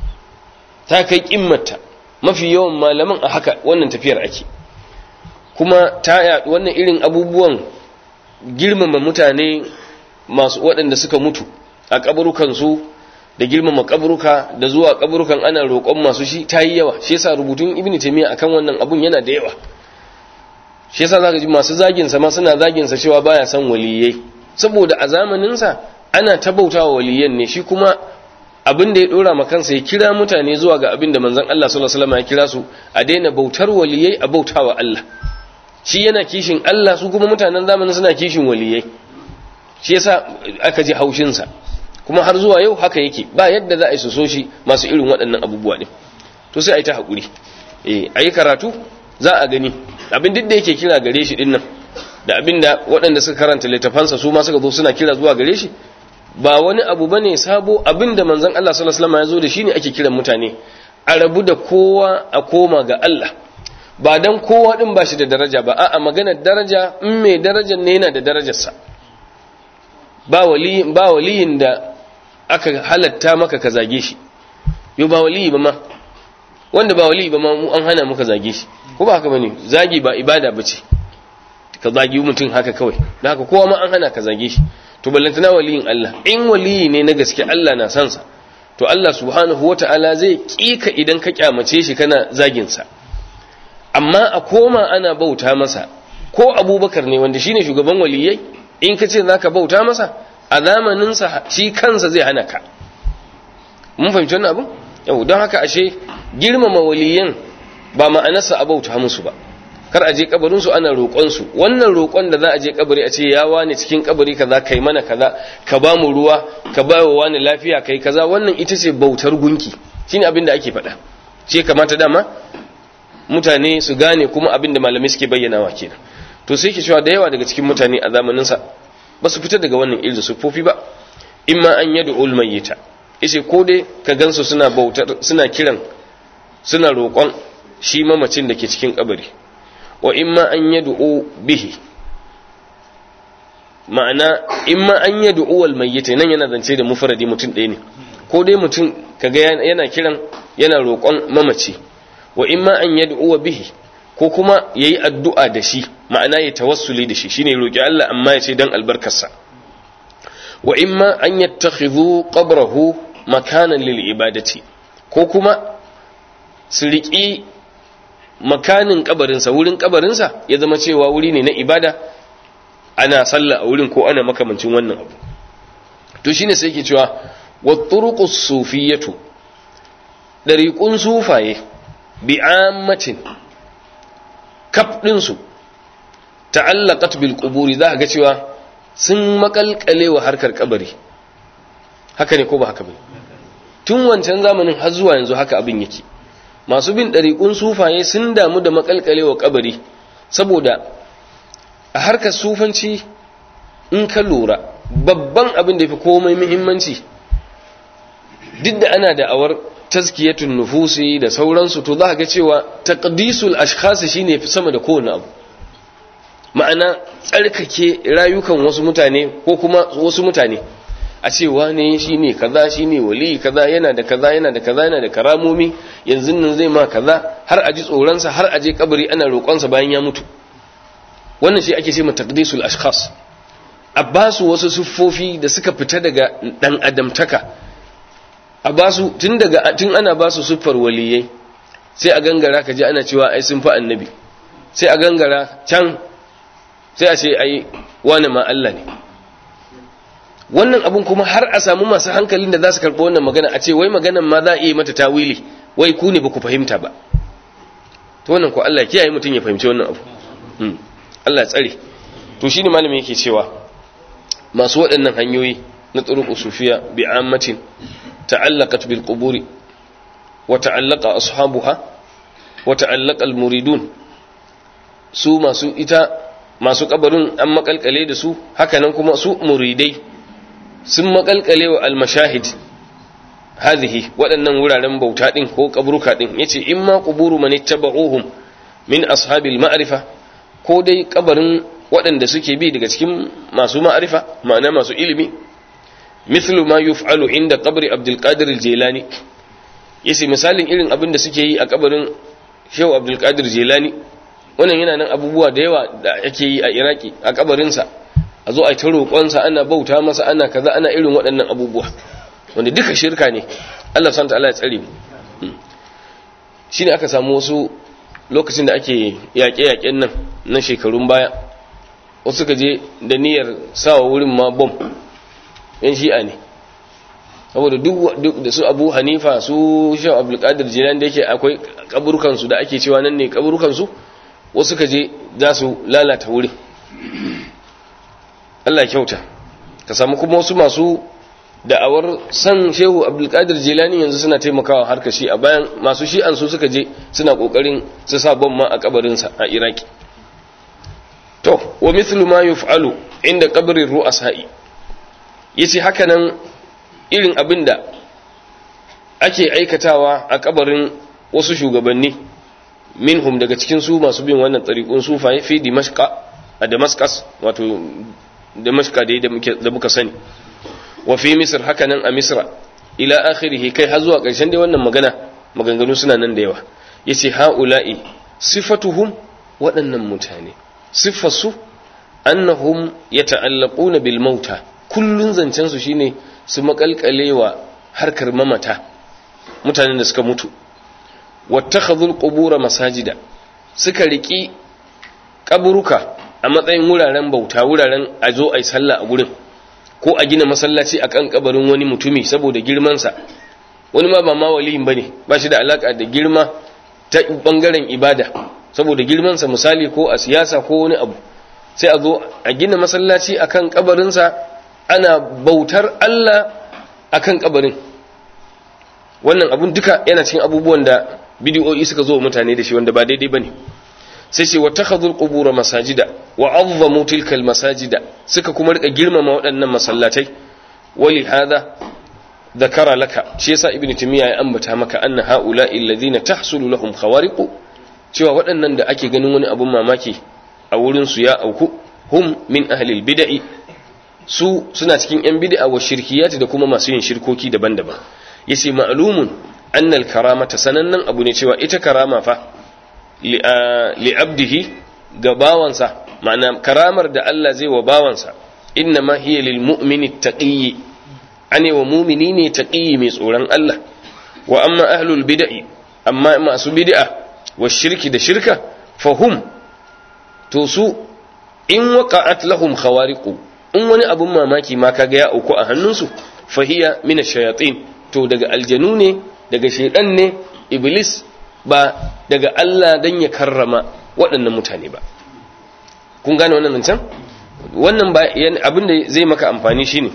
ta kai kimmarta, mafi yawan malaman a haka wannan tafiyar ake, kuma ta yaɗu wannan irin abubuwan girmama mutane masu waɗanda suka mutu a kaburukansu, da girmama kaburuka, da zuwa kaburukan ana roƙon masu shi, ta yi yawa. Shi yasa rubutun Ibn Taymiyyah akan wannan abun yana da yawa. Shi yasa zaka ji masu zagin sa ma suna zagin sa cewa baya san waliyai, saboda a zamanin sa ana tabautawa waliyan ne, shi kuma abin da ya dora ma kansa ya kira mutane zuwa ga abin da manzon Allah sallallahu alaihi wasallam ya kira su, a daina bautar waliyai, a bautawa Allah. Shi yana kishin Allah, su kuma mutanen zamanin suna kishin waliyai. Shi yasa aka ji haushin sa, kuma har zuwa yau haka yake, ba yadda za a yi so shi masu irin waɗannan abubuwa din. To sai a yi ta haƙuri, a yi karatu za a gani abin duk da yake kira gare shi dinnan, da abin da waɗanda suka karanta littafansa su ma suka zo suna kira zuwa gare shi, ba wani abu bane sabo. Abin da manzon Allah sallallahu alaihi wasallam ya zo da shi ne ake kiran mutane a rabu da kowa, a koma ga Allah. Ba dan kowa din ba shi da daraja ba, a'a maganar daraja, in mai darajar ne yana da darajarsa. Ba waliyin da aka halatta maka ka zage shi, yau ba waliyi ba ma, wanda ba waliyi ba ma mu an hana muka zage shi, ko ba haka bane? Zagi ba ibada bace, ka zagi mutum haka kawai, da haka kowa ma an hana ka zage shi. To ballantana waliyin Allah, in waliyi ne na gaske Allah na san sa, to Allah subhanahu wata'ala zai kika idan ka kyamace shi kana zagin sa. Amma a koma ana bauta masa, ko Abubakar ne wanda shine shugaban waliyai, in ka ce zaka bauta masa a zamanin sa, shi kansa zai hana ka. Mun fahimci wannan abu? Yau, don haka ashe girmama waliyan ba ma'anarsa a bauta musu ba. Kar a je kabarin su ana roƙon su. Wannan roƙon da za a je kabari a ce ya wani cikin kabari kaza kai mana kaza, ka ba mu ruwa, ka ba wa wani lafiya kai kaza, wannan ita ce bautar gunki. Shine abin da ake faɗa. Shi kamata dama mutane su gane, kuma abin da malamai suke bayyanawa kenan. To sai ke cewa da yawa daga cikin mutane a zamanin sa ba su fita daga wannan irin sufofi ba. Imma an yad'ul mayyita, yace ko dai ka gansu suna bautar, suna kiran, suna roƙon shi mamacin da ke cikin kabari. Wa imma an yad'u bihi, ma'ana imma an yad'u wal mayyit, nan yana zance da mufradi mutum ɗaya ne, ko dai mutum kaga yana kiran, yana roƙon mamaci. Wa imma an yad'u bihi, ko kuma yayi addu'a da shi ma'ana ya tawassuli da shi shine roki Allah amma ya ce dan albarkarsa wa imma an yattakhidhu qabrahu makanan lil ibadati ko kuma su riƙi makanin kabarinsa wurin kabarinsa ya zama cewa wuri ne na ibada ana sallah a wurin ko ana makamancin wannan abu to shine sai yake cewa wat-turuqus sufiyatu dariqun sufaye bi'ammatin kaf din su ta'allaqat bil quburi za ga cewa sun makalkale wa harkar kabari haka ne ko ba haka ba tun wancan zamanin har zuwa yanzu haka abin yake masu bin dariqun sufaye sun damu da makalkale wa kabari saboda a harkar sufanci in ka lura babban abin da yafi komai muhimmanci duk da ana da awar tazkiyatun nufusi da sauransu to za ga cewa taqdisul ashkhas shine fi sama da kowane abu ma'ana tsarkake rayukan wasu mutane ko kuma wasu mutane a ce wane shine kaza shine wali kaza yana da kaza yana da kaza yana da karamomi yanzu nan zai ma kaza har aji tsoronsa har aje kabari ana roƙonsa bayan ya mutu wannan shi ake ce ma taqdisul ashkhas a basu wasu siffofi da suka fita daga dan adamtaka a basu tun ana basu siffar waliyai sai a gangara kaje ana cewa ai sun fi annabi sai a gangara can sai a ce ai wani ma Allah ne wannan abun kuma har a samu masu hankalin da za su karɓi wannan magana a ce wai maganan ma za a iya mata tawili wai ku ne ba ku fahimta ba to wannan ko Allah kiyaye mutum ya fahimci wannan abu Allah tsare to shine malami yake cewa masu waɗannan hanyoyi na turuq sufiya bi ammatin ta'allaqat bil quburi wa ta'allaqa ashabuha wa ta'allaqa al muridun su masu kabarin an makalkale da su hakanan kuma su muridai sun makalkale wa al mashahid hadhihi waɗannan wuraren bauta din ko kabruka din yace imma quburu man ittaba'uhum min ashabil ma'rifa ko dai kabarin waɗanda suke bi daga cikin masu ma'arifa ma'ana masu ilimi mithlu ma yuf'alu inda qabri Abdul Qadir al-Jilani yace misalin irin abin da suke yi a kabarin Shehu Abdul Qadir Jilani wannan yana nan abubuwa da yawa da ake yi a Iraki a kabarin sa a zo a ta roƙon sa ana bauta masa ana kaza ana irin waɗannan abubuwa wanda duka shirka ne Allah subhanahu wa ta'ala ya tsare mu shine aka samu wasu lokacin da ake yaƙe-yaƙen nan na shekarun baya wasu ka je da niyyar sawa wurin ma bom yan shi'a ne saboda duk da su Abu Hanifa su Shehu Abdul Qadir Jilani da yake akwai kaburukansu da ake cewa nan ne kaburukansu wasu ka je za su lalata wurin Allah kyauta ka samu kuma wasu masu da'awar san Shehu Abdul Qadir Jilani yanzu suna taimakawa harkar shi a bayan masu shi'an su suka je suna kokarin su sa bom ma a kabarinsa a Iraki to wa mithlu ma yuf'alu inda qabri ru'asa'i yace haka nan irin abinda ake aikatawa a kabarin wasu shugabanni minhum daga cikin su masu bin wannan tariqun sufaye fi Dimashq a Damascus wato Dimashq da muka sani wa fi Misr haka nan a Misra ila akhirih kai har zuwa ƙarshen dai wannan maganganu suna nan da yawa yace haula'i sifatuhum waɗannan mutane siffarsu annahum yata'allaquna bil mauta kullun zancen su shine su makalkalewa harkar mamata mutanen da suka mutu wattakhadhul qubur masajida suka riki kaburuka a matsayin wuraren bauta wuraren azo ai sallah a gurin ko a gina masallaci akan kabarin wani mutumi saboda girman sa wani ma ba ma waliyin bane ba shi da alaka da girma ta bangaren ibada saboda girmansa misali ko a siyasa ko wani abu sai a zo a gina masallaci akan kabarinsa ana bautar Allah akan kabarin wannan abun duka yana cikin abubuwan da bidiyoyi suka zo mutane da shi wanda ba daidai bane sai ce wattakhadhul qubur masajida wa azzamu tilka al masajida suka kuma rika girmama waɗannan masallatai wali hada dhakara laka shi yasa ibnu timiya ya ambata maka anna haula alladhina tahsulu lahum khawariqu cewa waɗannan da ake ganin wani abun mamaki a wurinsu ya auku hum min ahlil bid'i su suna cikin yan bid'a wa shirkiyati da kuma masu yin shirkoki daban-daban yace ma'lumun annal karamata sanannan abu ne cewa ita karama fa li abdihi ga bawansa, ma'ana karamar da Allah zai wa bawansa inna ma hiya lil mu'mini taqiyyi, ane wa mu'mini ne taqiyyi mai tsoron Allah. wa amma ahlul bid'i, amma masu bid'a wa shirki da shirka, fahum to su in waqa'at lahum khawariqu, in wani abun mamaki ma kaga ya auku a hannunsu, fahiya min ash-shayatin, to daga aljanu ne, daga shaydan ne, iblis, ba daga Allah dan ya karrama waɗannan mutane ba. Kun gane wannan zancen? Wannan ba abin da zai maka amfani shine,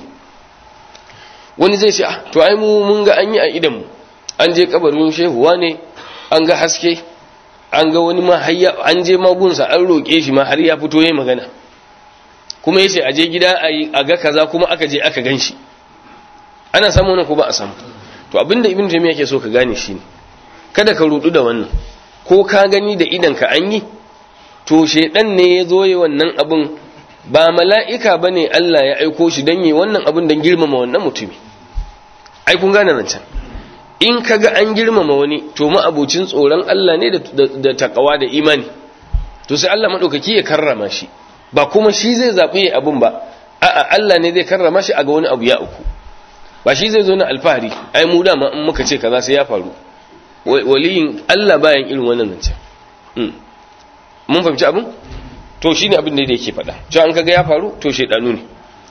wani zai ce to ai mu mun ga an yi a idan mu, an je kabarin shehuwa ne, an ga haske, an ga wani ma hayya, an je magunsa an roƙe shi ma har ya fito yayin magana, kuma yace a je gida a ga kaza, kuma aka je aka ganshi. Ana samu wannan ko ba a samu? To abinda ibn Taymiyyah yake so ka gane shine, kada ka rudu da wannan, ko ka gani da idan ka an yi, to shedan ne ya zo yi wannan abin, ba mala'ika bane Allah ya aiko shi dan yi wannan abin dan girmama wannan mutumi. Ai kun gane nan can, in kaga an girmama wani, to ma'abucin tsoron Allah ne da takawa da imani, to sai Allah madaukaki ya karrama shi, ba kuma shi zai zabi abin ba, a'a Allah ne zai karrama shi a ga wani abu ya uku, ba shi zai zo na alfahari, ai mu dama in muka ce kaza sai ya faru. Waliyin Allah bayan irin wannan nan can. Mun fahimci abin? To shine abin da yake faɗa, cewa an kaga ya faru to shedanu ne.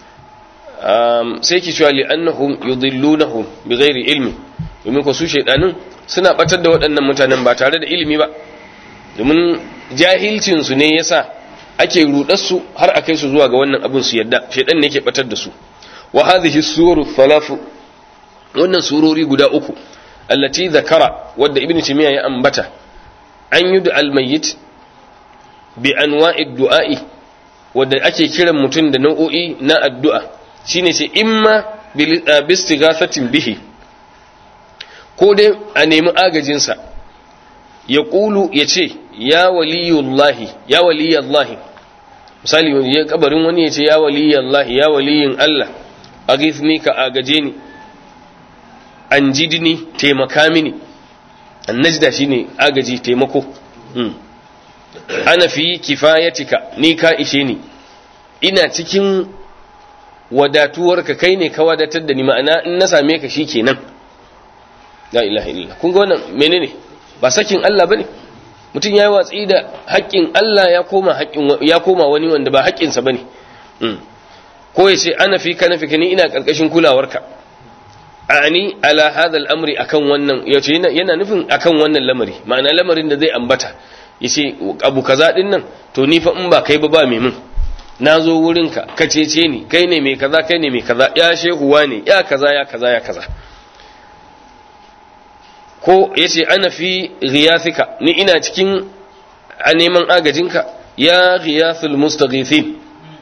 Sai ki cewa li annahum yudillunahum bighairi ilmi, domin ko su shedanun suna batar da waɗannan mutanen ba tare da ilimi ba, domin jahilcin su ne yasa ake rudar su har akai su zuwa ga wannan abin su yadda shedan ne yake batar da su. Wa hadhihi suru thalathu, wannan surori guda uku allati zakara, wadda ibnu timiya ya ambata, an yudu almayyit bi anwa'id du'a'i, wadda ake kiran mutum da nau'o'i na addu'a, shine sai imma bistighathatin bihi, ko dai a nemi agajin sa, ya qulu yace ya waliyullahi, ya waliyallahi, misali ya kabarin wani yace ya waliyallahi, ya waliyin Allah, aghithni ka agaje ni, anjidni taimaka mini. Annajda shine agaji, taimako. Ana fi kifayatika, ni ka ishe ni, ina cikin wadatuwarka, kai ne ka wadatar da ni, ma'ana in na same ka shikenan. La ilaha illallah. Kun ga wannan menene? Ba sakin Allah bane. Mutum yayi watsi da haƙƙin Allah ya koma wani wanda ba haƙƙinsa bane. Ko yace ana fi ka nafika, ni ina karkashin kulawarka. Ani ala hadha al-amri, akan wannan, yace yana nufin akan wannan lamari, ma'ana lamarin da zai ambata, yace abu kaza din nan, to ni fa in ba kai ba me mun, nazo wurinka ka cece ni, kai ne mai kaza, kai ne mai kaza, ya shehuwa ne, ya kaza ya kaza ya kaza. Ko yace ana fi ghiyathika, ni ina cikin a neman agajinka, ya ghiyathul mustaghithin,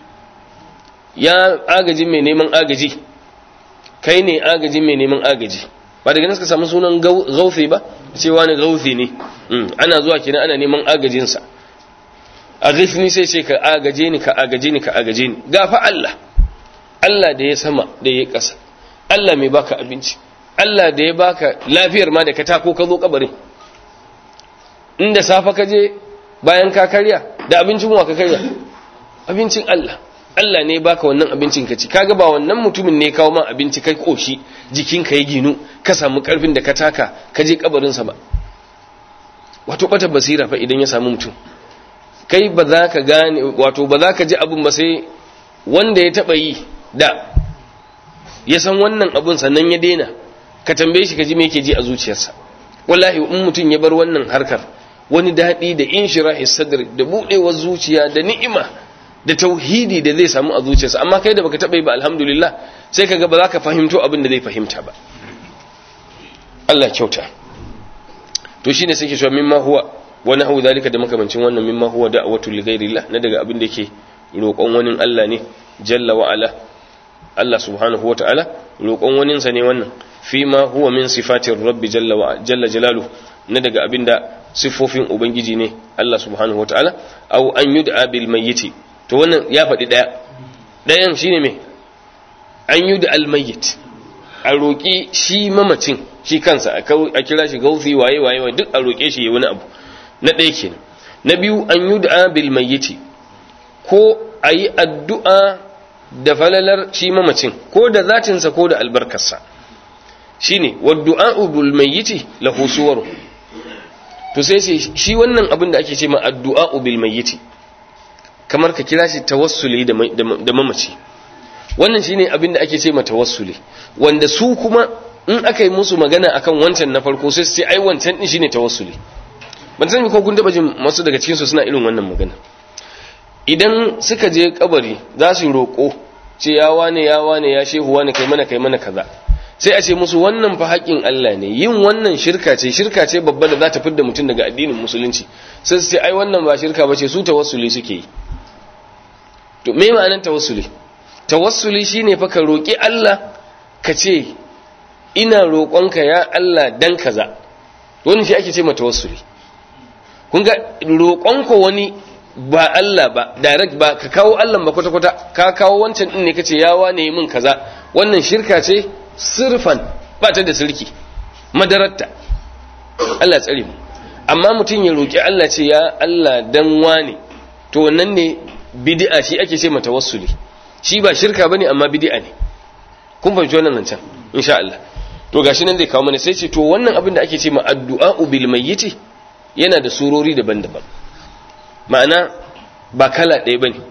ya agajin mai neman agaji, kai ne agajin mai neman agaji. Ba daga nan suka samu sunan gauthi ba, cewa ne gauthi ne. Ana zuwa kenan ana neman agajinsa. Aghithni sai ce ka agaje ni, ka agaje ni, ka agaje ni. Gafa Allah, Allah da ya sama da ya ƙasa, Allah mai baka abinci, Allah da ya baka lafiyar ma da ka tako ka zo kabarin. Inda safa ka je bayan ka karya, da abincin wa ka karya? Abincin Allah. Allah ne baka wannan abincin ka ci, kaga ba wannan mutumin ne kawo ma abinci kai koshi, jikinka ya ginu, ka samu karfin da ka taka ka je kabarin sa ba. Wato bata basira fa idan ya samu mutum, kai ba za ka gane, wato ba za ka ji abun ba sai wanda ya taba yi da ya san wannan abun sannan ya daina, ka tambaye shi ka ji me yake ji a zuciyarsa. Wallahi in mutum ya bar wannan harkar, wani dadi da inshirahi sadri da budewar zuciya da ni'ima da tauhidi da zai samu a zuciyarsa, amma kai da baka taba yi ba, alhamdulillah, sai kaga ba za ka fahimto abin da zai fahimta ba. Allah kyauta. To shine sai ke cewa mimma huwa wa nahu zalika, da makamancin wannan, mimma huwa da'watu li ghairillah, na daga abin da yake roƙon wani Allah ne jalla wa ala, Allah subhanahu wa ta'ala, roƙon wani sa ne wannan, fi ma huwa min sifatir rabbi jalla jalaluhu, na daga abin da siffofin ubangiji ne Allah subhanahu wa ta'ala, aw an yud'a bil mayyiti. To wannan ya faɗi ɗayan shine me, an yud'a al mayyit, a roƙi shi mamacin shi kansa, a kira shi gauthi waye duk a roƙe shi wani abu. na ɗaya kenan. Na biyu an yud'a bil mayyiti, ko ayi addu'a da falalar shi mamacin ko da zatinsa ko da albarkarsa, shine waddu'a bil mayyiti lahu suwaru. To sai shi wannan abin da ake ce ma addu'a bil mayyiti, kamar ka kira shi tawassuli da mamaci. Wannan shine abin da ake ce ma tawassuli, wanda su kuma in aka yi musu magana akan wancan na farko sai su ce ai wancan din shine tawassuli. Ban san ko kun taba jin masu daga cikin su suna irin wannan magana. Idan suka je kabari za su roƙo, ce ya wane ya shehu wane kai mana kaza, sai a ce musu wannan fa haƙin Allah ne, yin wannan shirka ce babba da za ta fidda mutum daga addinin musulunci. Sai su ce ai wannan ba shirka bace, su tawassuli suke yi. To me ma'anar tawassuli? Tawassuli shine fa ka roƙi Allah, ka ce ina roƙonka ya Allah dan kaza. Wannan shi ake ce ma tawassuli. Kun ga roƙonka wani ba Allah ba direct, ba ka kawo Allah ba kwata-kwata, ka kawo wancan din ne kace ya wane yi min kaza, wannan shirka ce sirfan, ba ta da sirki madaratta. Allah tsare mu. Amma mutum ya roƙi Allah ce ya Allah dan wane, to wannan ne bid'a, shi ake ce ma tawassuli. Shi ba shirka bane amma bid'a ne. Kun fahimci wannan nan can insha Allah. To gashi nan zai kawo mana sai ce to wannan abin da ake ce ma addu'a bil mayyiti yana da surori daban-daban, ma'ana ba kala ɗaya bane.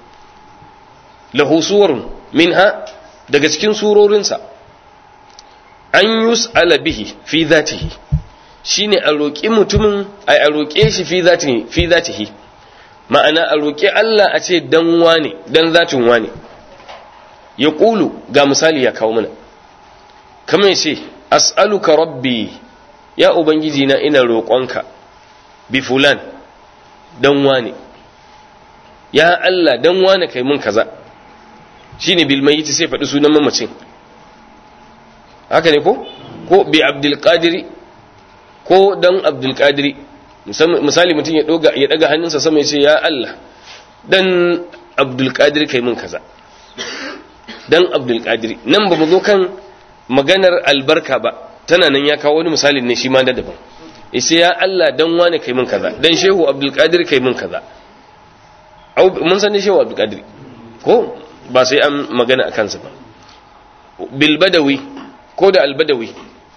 Lahu suwarun minha, daga cikin surorinsa an yus'ala bihi fi dhatihi, shine a roƙi mutumin a roƙe shi fi dhatihi, ma'ana a roƙi Allah a ce dan wane, dan zatin wane. Ya ƙulu, ga misali ya kawo mana, kamar ce as'aluka rabbi, ya ubangiji na ina roƙonka bi fulan dan wane, ya Allah dan wane kai mun kaza. Shine bil mayyit, sai faɗi sunan mamacin, haka ne ko bi Abdul Qadir, ko dan Abdul Qadir. Misali mutum ya daga hannunsa sama ya ce ya Allah dan Abdul Qadir kai mun kaza, dan Abdul Qadir. Nan ba mu zo kan maganar albarka ba, tana nan ya kawo wani misalin ne shi ma da daban. Yace ya Allah dan wane kai mun kaza, dan Shehu Abdul Qadir kai mun kaza. Mun san Shehu Abdul Qadir ko ba sai an magana a kansa ba. Bil Badawi, ko da Al Badawi,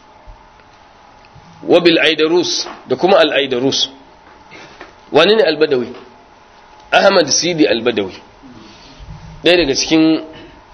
wa bil Aidarus, da kuma Al Aidarus. Wani ne Al Badawi? Ahmad Sidi Al Badawi, ɗaya daga cikin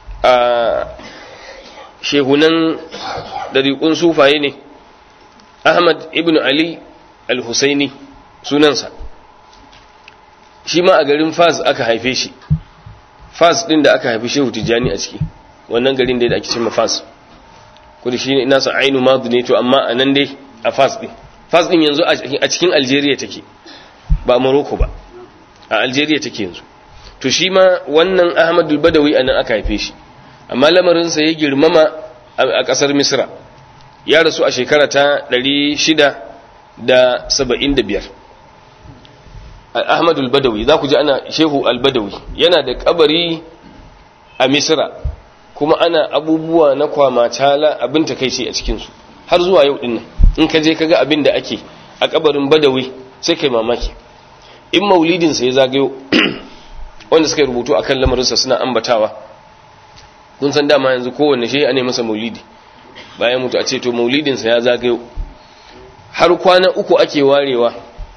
shehunan dariƙun sufaye ne. Ahmad ibn Ali al-Husaini sunansa, shi ma a garin Fas aka haife shi. Fas din da aka haifi Shehu Tijjani a ciki, wannan garin da ake cewa Fas, ko da shi ne nasa ainu madu ne, to amma a nan dai a Fas din yanzu a cikin Algeria take, ba Morocco ba, a Algeria take yanzu. To shi ma wannan Ahmad al-Badawi anan aka haife shi, amma lamarinsa ya girmama a ƙasar Misra. Ya rasu a shekara ta 675. Ahmad al-Badawi, za ku ji ana Shehu al-Badawi, yana da kabari a Misra, kuma ana abubuwa na kwamacala abin takeici a cikinsu har zuwa yau dinnan. In ka je kaga abin da ake a kabarin Badawi sai kai mamaki. In maulidinsa ya zagayo, wanda suka rubutu akan lamarinsa suna ambatawa, kun san dama yanzu kowanne shi ne masa maulidi, bayan mutu a ce to maulidinsa ya zagayo, har kwana 3 ake warewa,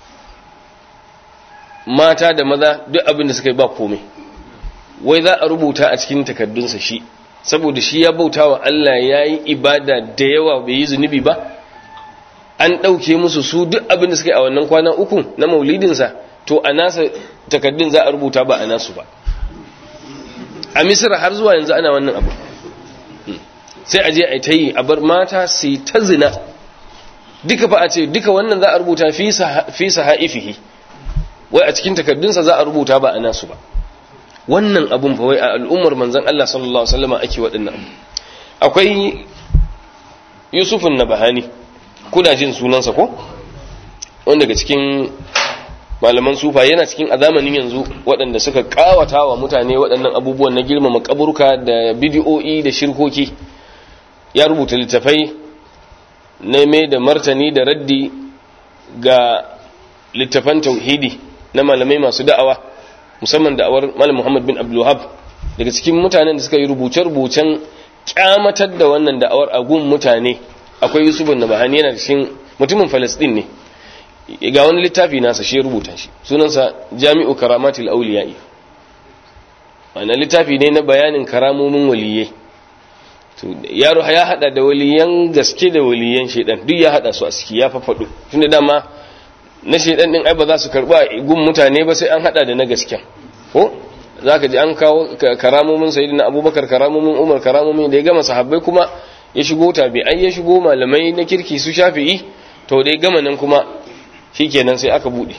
mata da maza duk abin da suka yi ba komai, wai za a rubuta a cikin takaddunsa shi, saboda shi ya bauta wa Allah, ya yi ibada da yawa bai yi zunubi ba, an ɗauke musu su duk abin da suka yi a wannan kwana 3 na maulidinsa, to a nasa takaddun za a rubuta ba a nasu ba. A Misira har zuwa yanzu ana wannan abu, sai a je a ta yi, a bar mata su yi ta zina, duka fa a ce duka wannan za a rubuta fi sahaifihi, wai a cikin takaddunsa za a rubuta ba a nasu ba. Wannan abun fa wai a al'ummar manzon Allah sallallahu alaihi wasallam ake waɗannan abu. Akwai Yusufun Nabahani, kuna jin sunansa ko? Wanda daga cikin malaman sufa, yana cikin a zamanin yanzu waɗanda suka kawata wa mutane waɗannan abubuwan na girmama kaburka da bidiyo'i da shirkoki. Ya rubuta littafai na mai da martani da raddi ga littafan tauhidi na malamai masu da'awa musamman da'awar Malam Muhammad bin Abdul Wahhab daga cikin mutanen da suka yi rubuce-rubucen kyamatar da wannan da'awar a gun mutane akwai Yusuf an-Nabhani, yana cikin mutumin Palestine ne. Ga wani littafi nasa shi rubuta shi, sunansa Jami'u Karamatil Awliya'i. Wannan littafi ne na bayanin karamomin waliyai. To yaro ya hada da waliyan gaske da waliyan shedan, duk ya hada su a ciki ya fafado. Tunda dama na shedan din ai ba za su karba gun mutane ba sai an hada da na gasken. Ko zaka ji an kawo karamomin Sayyidina Abubakar, karamomin Umar, karamomin da ya gama sahabbai kuma ya shigo tabi'ai, ya shigo malamai na kirki su Shafi'i, to dai gama nan kuma shikenan sai aka bude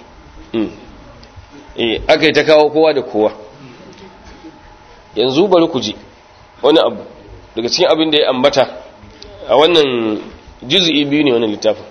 aka yi ta kawo kowa da kowa. Yanzu bari ku ji wani abu daga cikin abin da ya ambata a wannan juz'i biyu ne wannan littafin.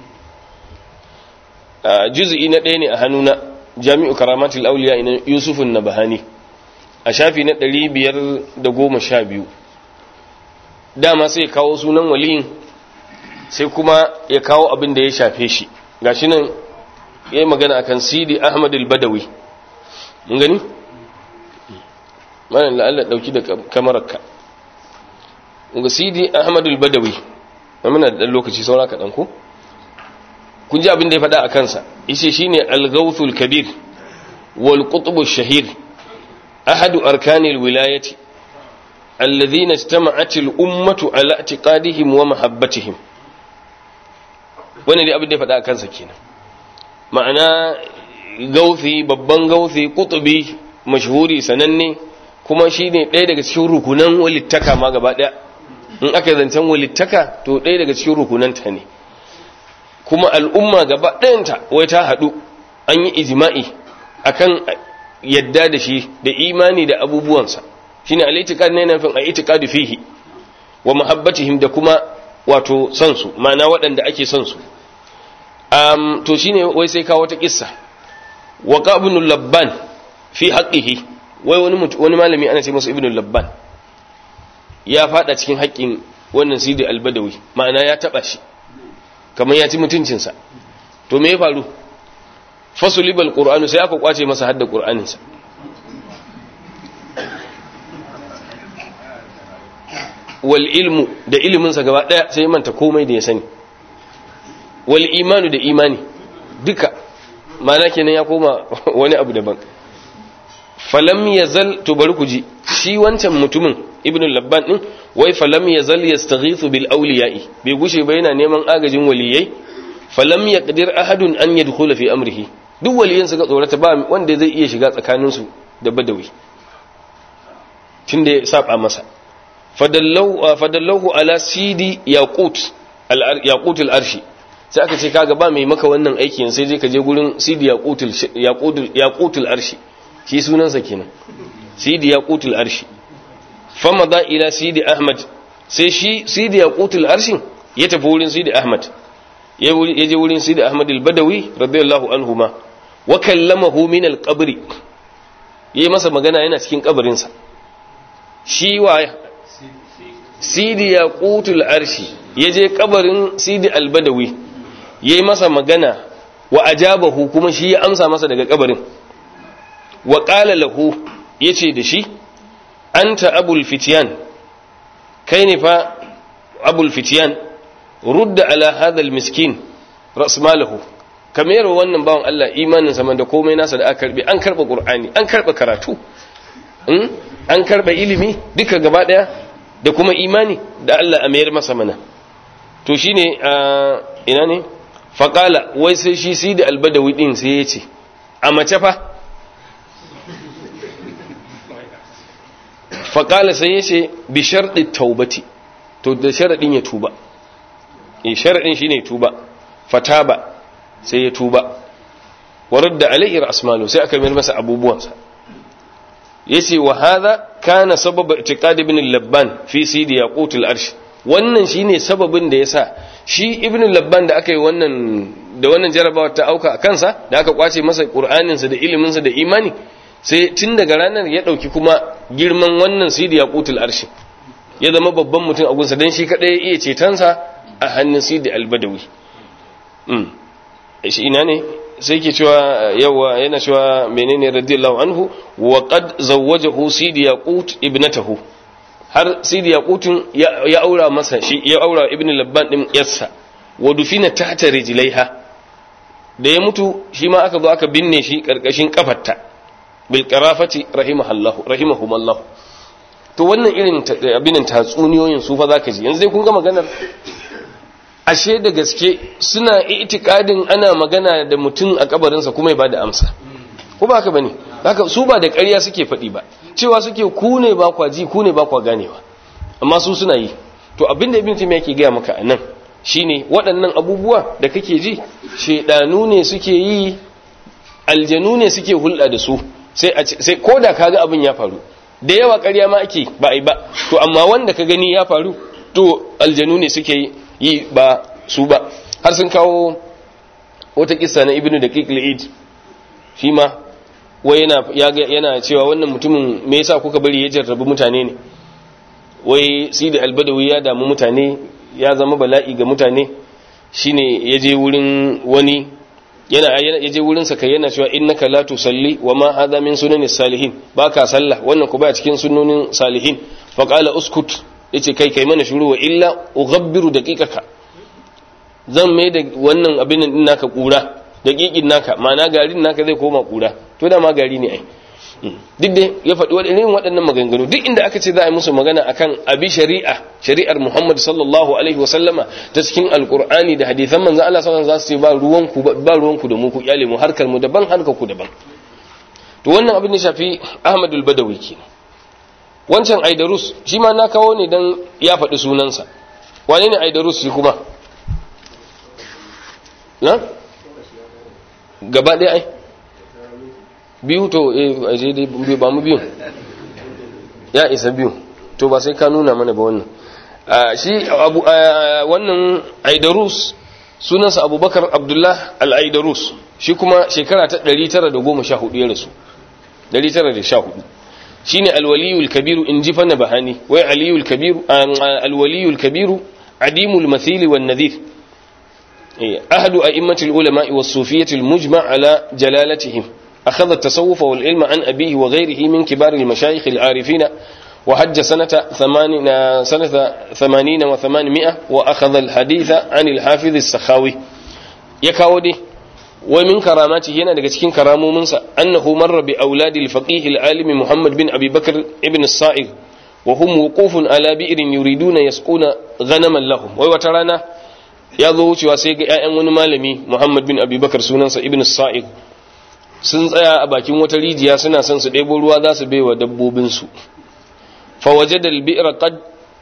Juz'i na ɗaya ne a hannuna, Jami'u Karamatil Awliya ina Yusuf an-Nabhani, a shafi na 512. Dama sai kawo sunan waliyin sai kuma ya kawo abin da ya shafe shi. Gashi nan yayi magana akan Sidi Ahmad al-Badawi. Mun gani? Malam Allah dauki da kamararka. Ga Sidi Ahmad al-Badawi. Muna da lokaci saura kadan ko? Kun ji abin da ya faɗa a kansa. Yace shine al-Ghawthul Kabir wal Qutb ash-Shahir, ahadu arkanil wilayati alladhina ijtama'at al-ummatu ala i'tiqadihim wa mahabbatihim. Wani dai abin da ya faɗa a kansa kenan. Ma'ana gauthi, babban gauthi, kutubi, mashhuri, sananne, kuma shi ne ɗaya daga cikin rukunan walittaka ma gaba ɗaya. In aka zancen walittaka, to ɗaya daga cikin rukunanta ne. Kuma al'umma gaba ɗayanta wai ta haɗu, an yi ijima'i akan yadda da shi, da imani da abubuwansa. Shi ne al'itikad ne na fin a itikadu fihi, wa mahabbatihim da kuma wato son su, ma'ana waɗanda ake son su. To shine wai sai kawo ta kissa wa ibn al-Labban fi haqqihi, wai wani malami ana ce masa ibn al-Labban ya fada cikin haƙƙin wannan Sidi al-Badawi, ma'ana ya taba shi kamar ya ci mutuncin sa. To me ya faru? fasulibal qur'anu, sai aka kwace masa hadda qur'anin sa. Wal ilmu, da ilimin sa gaba daya sai manta komai da ya sani. Wal imanu, da imani duka, mana kenan ya koma wani abu daban. Falam yazal, to bari ku ji shi wancan mutumin ibnu labban din, wai falam yazal yastaghithu bil awliya'i, bai gushe ba yana neman agajin waliyai. Falam yaqdir ahadun an yadkhula fi amrihi, duk waliyan suka tsorata ba wanda zai iya shiga tsakanin su da Badawi tunda ya saba masa. Fadallahu ala Sidi Yaqut al-Arshi, sai aka ce kaga ba mai maka wannan aikin sai je ka je gurin Sidi Yaqutul Arshi, shi sunansa kenan, Sidi Yaqutul Arshi. Fama da ila Sidi Ahmad, sai shi Sidi Yaqutul Arshi ya tafi wurin Sidi Ahmad, ya je wurin Sidi Ahmad al-Badawi radiyallahu anhuma, wa kallamahu min al-qabri, yayi masa magana yana cikin kabarin sa. Shi wa Sidi Yaqutul Arshi ya je kabarin Sidi al-Badawi, yayi masa magana, wa ajabahu, kuma shi ya amsa masa daga kabarin. Wa qala lahu, yace da shi, anta abul fityan, kai ne fa abul fityan, rudda ala hadha al-miskin ras malahu, kamar wannan bawan Allah imanin sa da komai nasa da aka karbe, an karba qur'ani, an karba karatu, an karba ilimi duka gaba daya, da kuma imani da Allah a mayar masa mana. To shine ina ne faƙala, wai sai shi Sidi al-Badawi din sai ya ce, a mace fa? Faƙala sai ya ce bi sharɗi taubati, to da sharaɗin ya tuba. Sharaɗin shi ne tuba, fataba sai ya tuba, warar da alayyar asmanu, sai aka mayar masa abubuwansa. Ya ce wa haza kana sababa itiqad ibn al-Labban fi Sidi Yaqut al-Arsh, wannan shine sababin da yasa shi ibn labban da aka yi wannan jarabawa ta auka a kansa, da aka kwace masa qur'aninsa da iliminsa da imani, sai tun daga ranar ya dauki kuma girman wannan Sidi Yaqutul Arshi, ya zama babban mutum a gunsa dan shi kadai ya iya cetonsa a hannun Sidi al-Badawi. Shi ina ne sai ke cewa yawa yana cewa menene radiyallahu anhu wa qad zawwajahu sidi yaqut ibnatahu har sidi yaqutin ya aura masa shi ya aura ibn labban din yarsa wa dufina tahta rijlaiha da ya mutu shi ma aka zo aka binne shi karkashin kafarta bil qarafati rahimahumallah to wannan irin abinin tatsuniyoyin su fa zaka ji yanzu dai kun ga maganar ashe da gaske suna itikadin ana magana da mutum a kabarinsa kuma ya bada amsa ko ba haka bane haka su ba da ƙarya suke faɗi ba cewa suke ku ne ba kwa ji ku ne ba kwa ganewa amma su suna yi to abinda ibn taymiya yake ga maka anan shine waɗannan abubuwa da kake ji shedanu ne suke yi aljanu ne suke hulɗa da su sai koda kaga abin ya faru da yawa ƙarya ma ake ba ai ba to amma wanda ka gani ya faru to aljanu ne suke yi ba su ba har sun kawo wata kissa na ibnu daqiq al-eid shi ma wai yana cewa wannan mutumin me yasa kuka bari ya jarrabu mutane ne wai sidi al-badawi ya damu mutane ya zama bala'i ga mutane shine yaje wurin wani yaje wurin sa kai yana cewa innaka la tusalli wa ma hadha min sunanis salihin baka sallah wannan ku ba cikin sunnonin salihin fa qala uskut yace kai mana shuru wa illa ughabbiru daqiqaka zan mai da wannan abin din naka kura daqiqin naka ma'ana garin naka zai koma kura to da ma gari ne ai duk da ya faɗi waɗannan maganganu duk inda aka ce za a yi musu magana akan abi shari'ar Muhammad sallallahu alaihi wa sallama ta cikin alqur'ani da hadisan manzon Allah sallallahu alaihi wasallam za su ce ba ruwanku da mu ku kyale mu harkar mu daban harkar ku daban to wannan abin da shafi Ahmadul Badawi kenan wancan Aidarus shi ma na kawo ne dan ya faɗi sunansa wane ne Aidarus shi kuma na gaba ɗaya ai biyu to aje dai ba mu biyu ya isa biyu to ba sai ka nuna mana ba wannan shi wannan Aidarus sunansa Abubakar Abdullah al-Aidarus shi kuma shekara ta 914 ya rasu 914 shine al-waliyul kabiru inji fa nabahani wai aliyul kabiru al-waliyul kabiru adimul mathili wan nadhir ahadu a'immatil ulama'i was-sufiyyati al-mujma' ala jalalatihim أخذ التصوف والعلم عن أبيه وغيره من كبار المشايخ العارفين وحج سنة 80 و800 وأخذ الحديث عن الحافظ السخاوي يكاودي ومن كراماته هنا لكتكين كرامو منسى أنه مر بأولاد الفقيه العالم محمد بن أبي بكر ابن الصائغ وهم وقوف على بئر يريدون يسقون غنما لهم ويوترانا يضوش وسيق أن مالمي محمد بن أبي بكر سننسى ابن الصائغ sun tsaya a bakin wata rijiya suna son su ɗebo ruwa za su baiwa dabbobinsu fawaje da albi'ar qad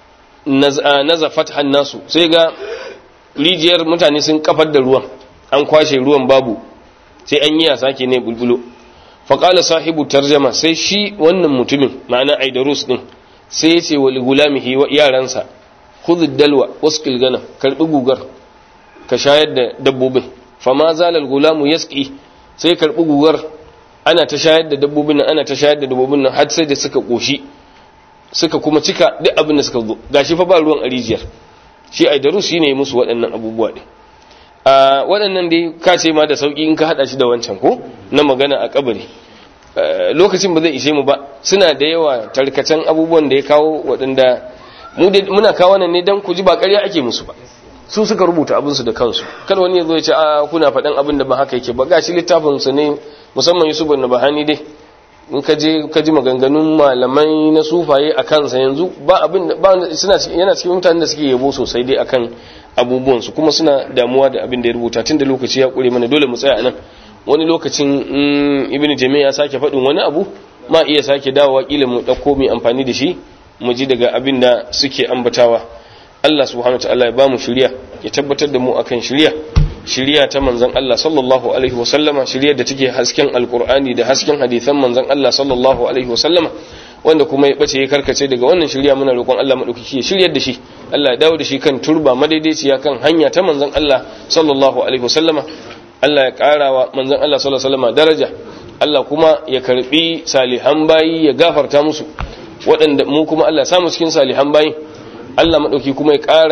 nazafat hannasu sai ga rijiyar mutane sun kafar da ruwan an kwashe ruwan babu sai an yi yasa ke ne bulbulo faƙala sahibu tarjama sai shi wannan mutumin ma'ana Aidarus din sai ya ce wa ligulamihi wa yaransa khudh dalwa wasqil gana karbi gugar ka shayar da dabbobin fama zalal gulamu yasqi sai karbi gugar ana ta shayar da dabbobin nan ana ta shayar da dabbobin nan har sai da suka koshi suka kuma cika duk abin da suka zo gashi fa ba ruwan arijiyar shi Aidarus shine ya musu waɗannan abubuwa din waɗannan dai ka ce ma da sauki in ka hada shi da wancan ko na magana a kabari lokacin ba zai ishe mu ba suna da yawa tarkacen abubuwan da ya kawo waɗanda muna kawo nan ne dan ku ji ba ƙarya ake musu ba su suka rubuta abinsu da kansu kada wani ya zo ya ce kuna faɗan abin da ba haka yake ba gashi littafin su ne musamman Yusuf ibn Bahani dai in ka ji maganganun malamai na sufaye a kansa yanzu ba abin ba yana cikin mutanen da suke yabo sosai dai akan abubuwan su kuma suna damuwa da abin da ya rubuta tunda lokaci ya kure mana dole mu tsaya anan wani lokacin Ibn Jami'a ya sake faɗin wani abu ma iya sake dawowa kila mu dauko mu amfani da shi mu ji daga abin da suke ambatawa Allah subhanahu wataala ya bamu shiriya ya tabbatar da mu akan shiriya ta manzon Allah sallallahu alaihi wasallama shiriyar da take hasken alqur'ani da hasken hadisan manzon Allah sallallahu alaihi wasallama wanda kuma ya bace ya karkace daga wannan shiriya muna roƙon Allah madaukaki ya shiryar da shi Allah ya dawo da shi kan turba madaidaiciya kan hanya ta manzon Allah sallallahu alaihi wasallama Allah ya karawa manzon Allah sallallahu alaihi wasallama daraja Allah kuma ya karbi salihan bayi ya gafarta musu waɗanda mu kuma Allah ya samu cikin salihan bayi Allah maɗauki kuma ya ƙara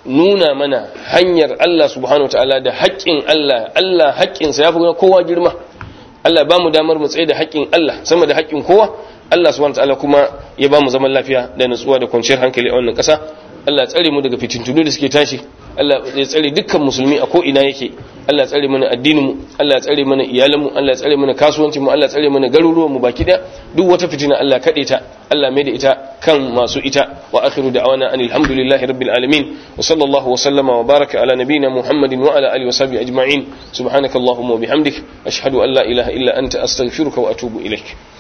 nuna mana hanyar Allah subhanahu wataala da haƙƙin Allah haƙƙinsa ya fi kowa girma. Allah ba mu damar mu tsaye da haƙƙin Allah sama da haƙƙin kowa. Allah subhanahu wataala kuma ya ba mu zaman lafiya da nutsuwa da kwanciyar hankali a wannan ƙasa. Allah ya tsare mu daga fitintunu da suke tashi. Allah ya tsare dukkan musulmi a ko ina yake. Allah ya tsare mana addinin mu, Allah ya tsare mana iyalan mu, Allah ya tsare mana kasuwancin mu, Allah ya tsare mana garuruwan mu baki da duk wata fitina Allah kade ta, Allah mai da ita kan masu ita. Wa akhiru da'wana anil hamdulillahi rabbil alamin wa sallallahu wa sallama wa baraka ala nabiyyina Muhammadin wa ala alihi wa sahbihi ajma'in. Subhanakallahumma wa bihamdik ashhadu an la ilaha illa anta astaghfiruka wa atubu ilaik.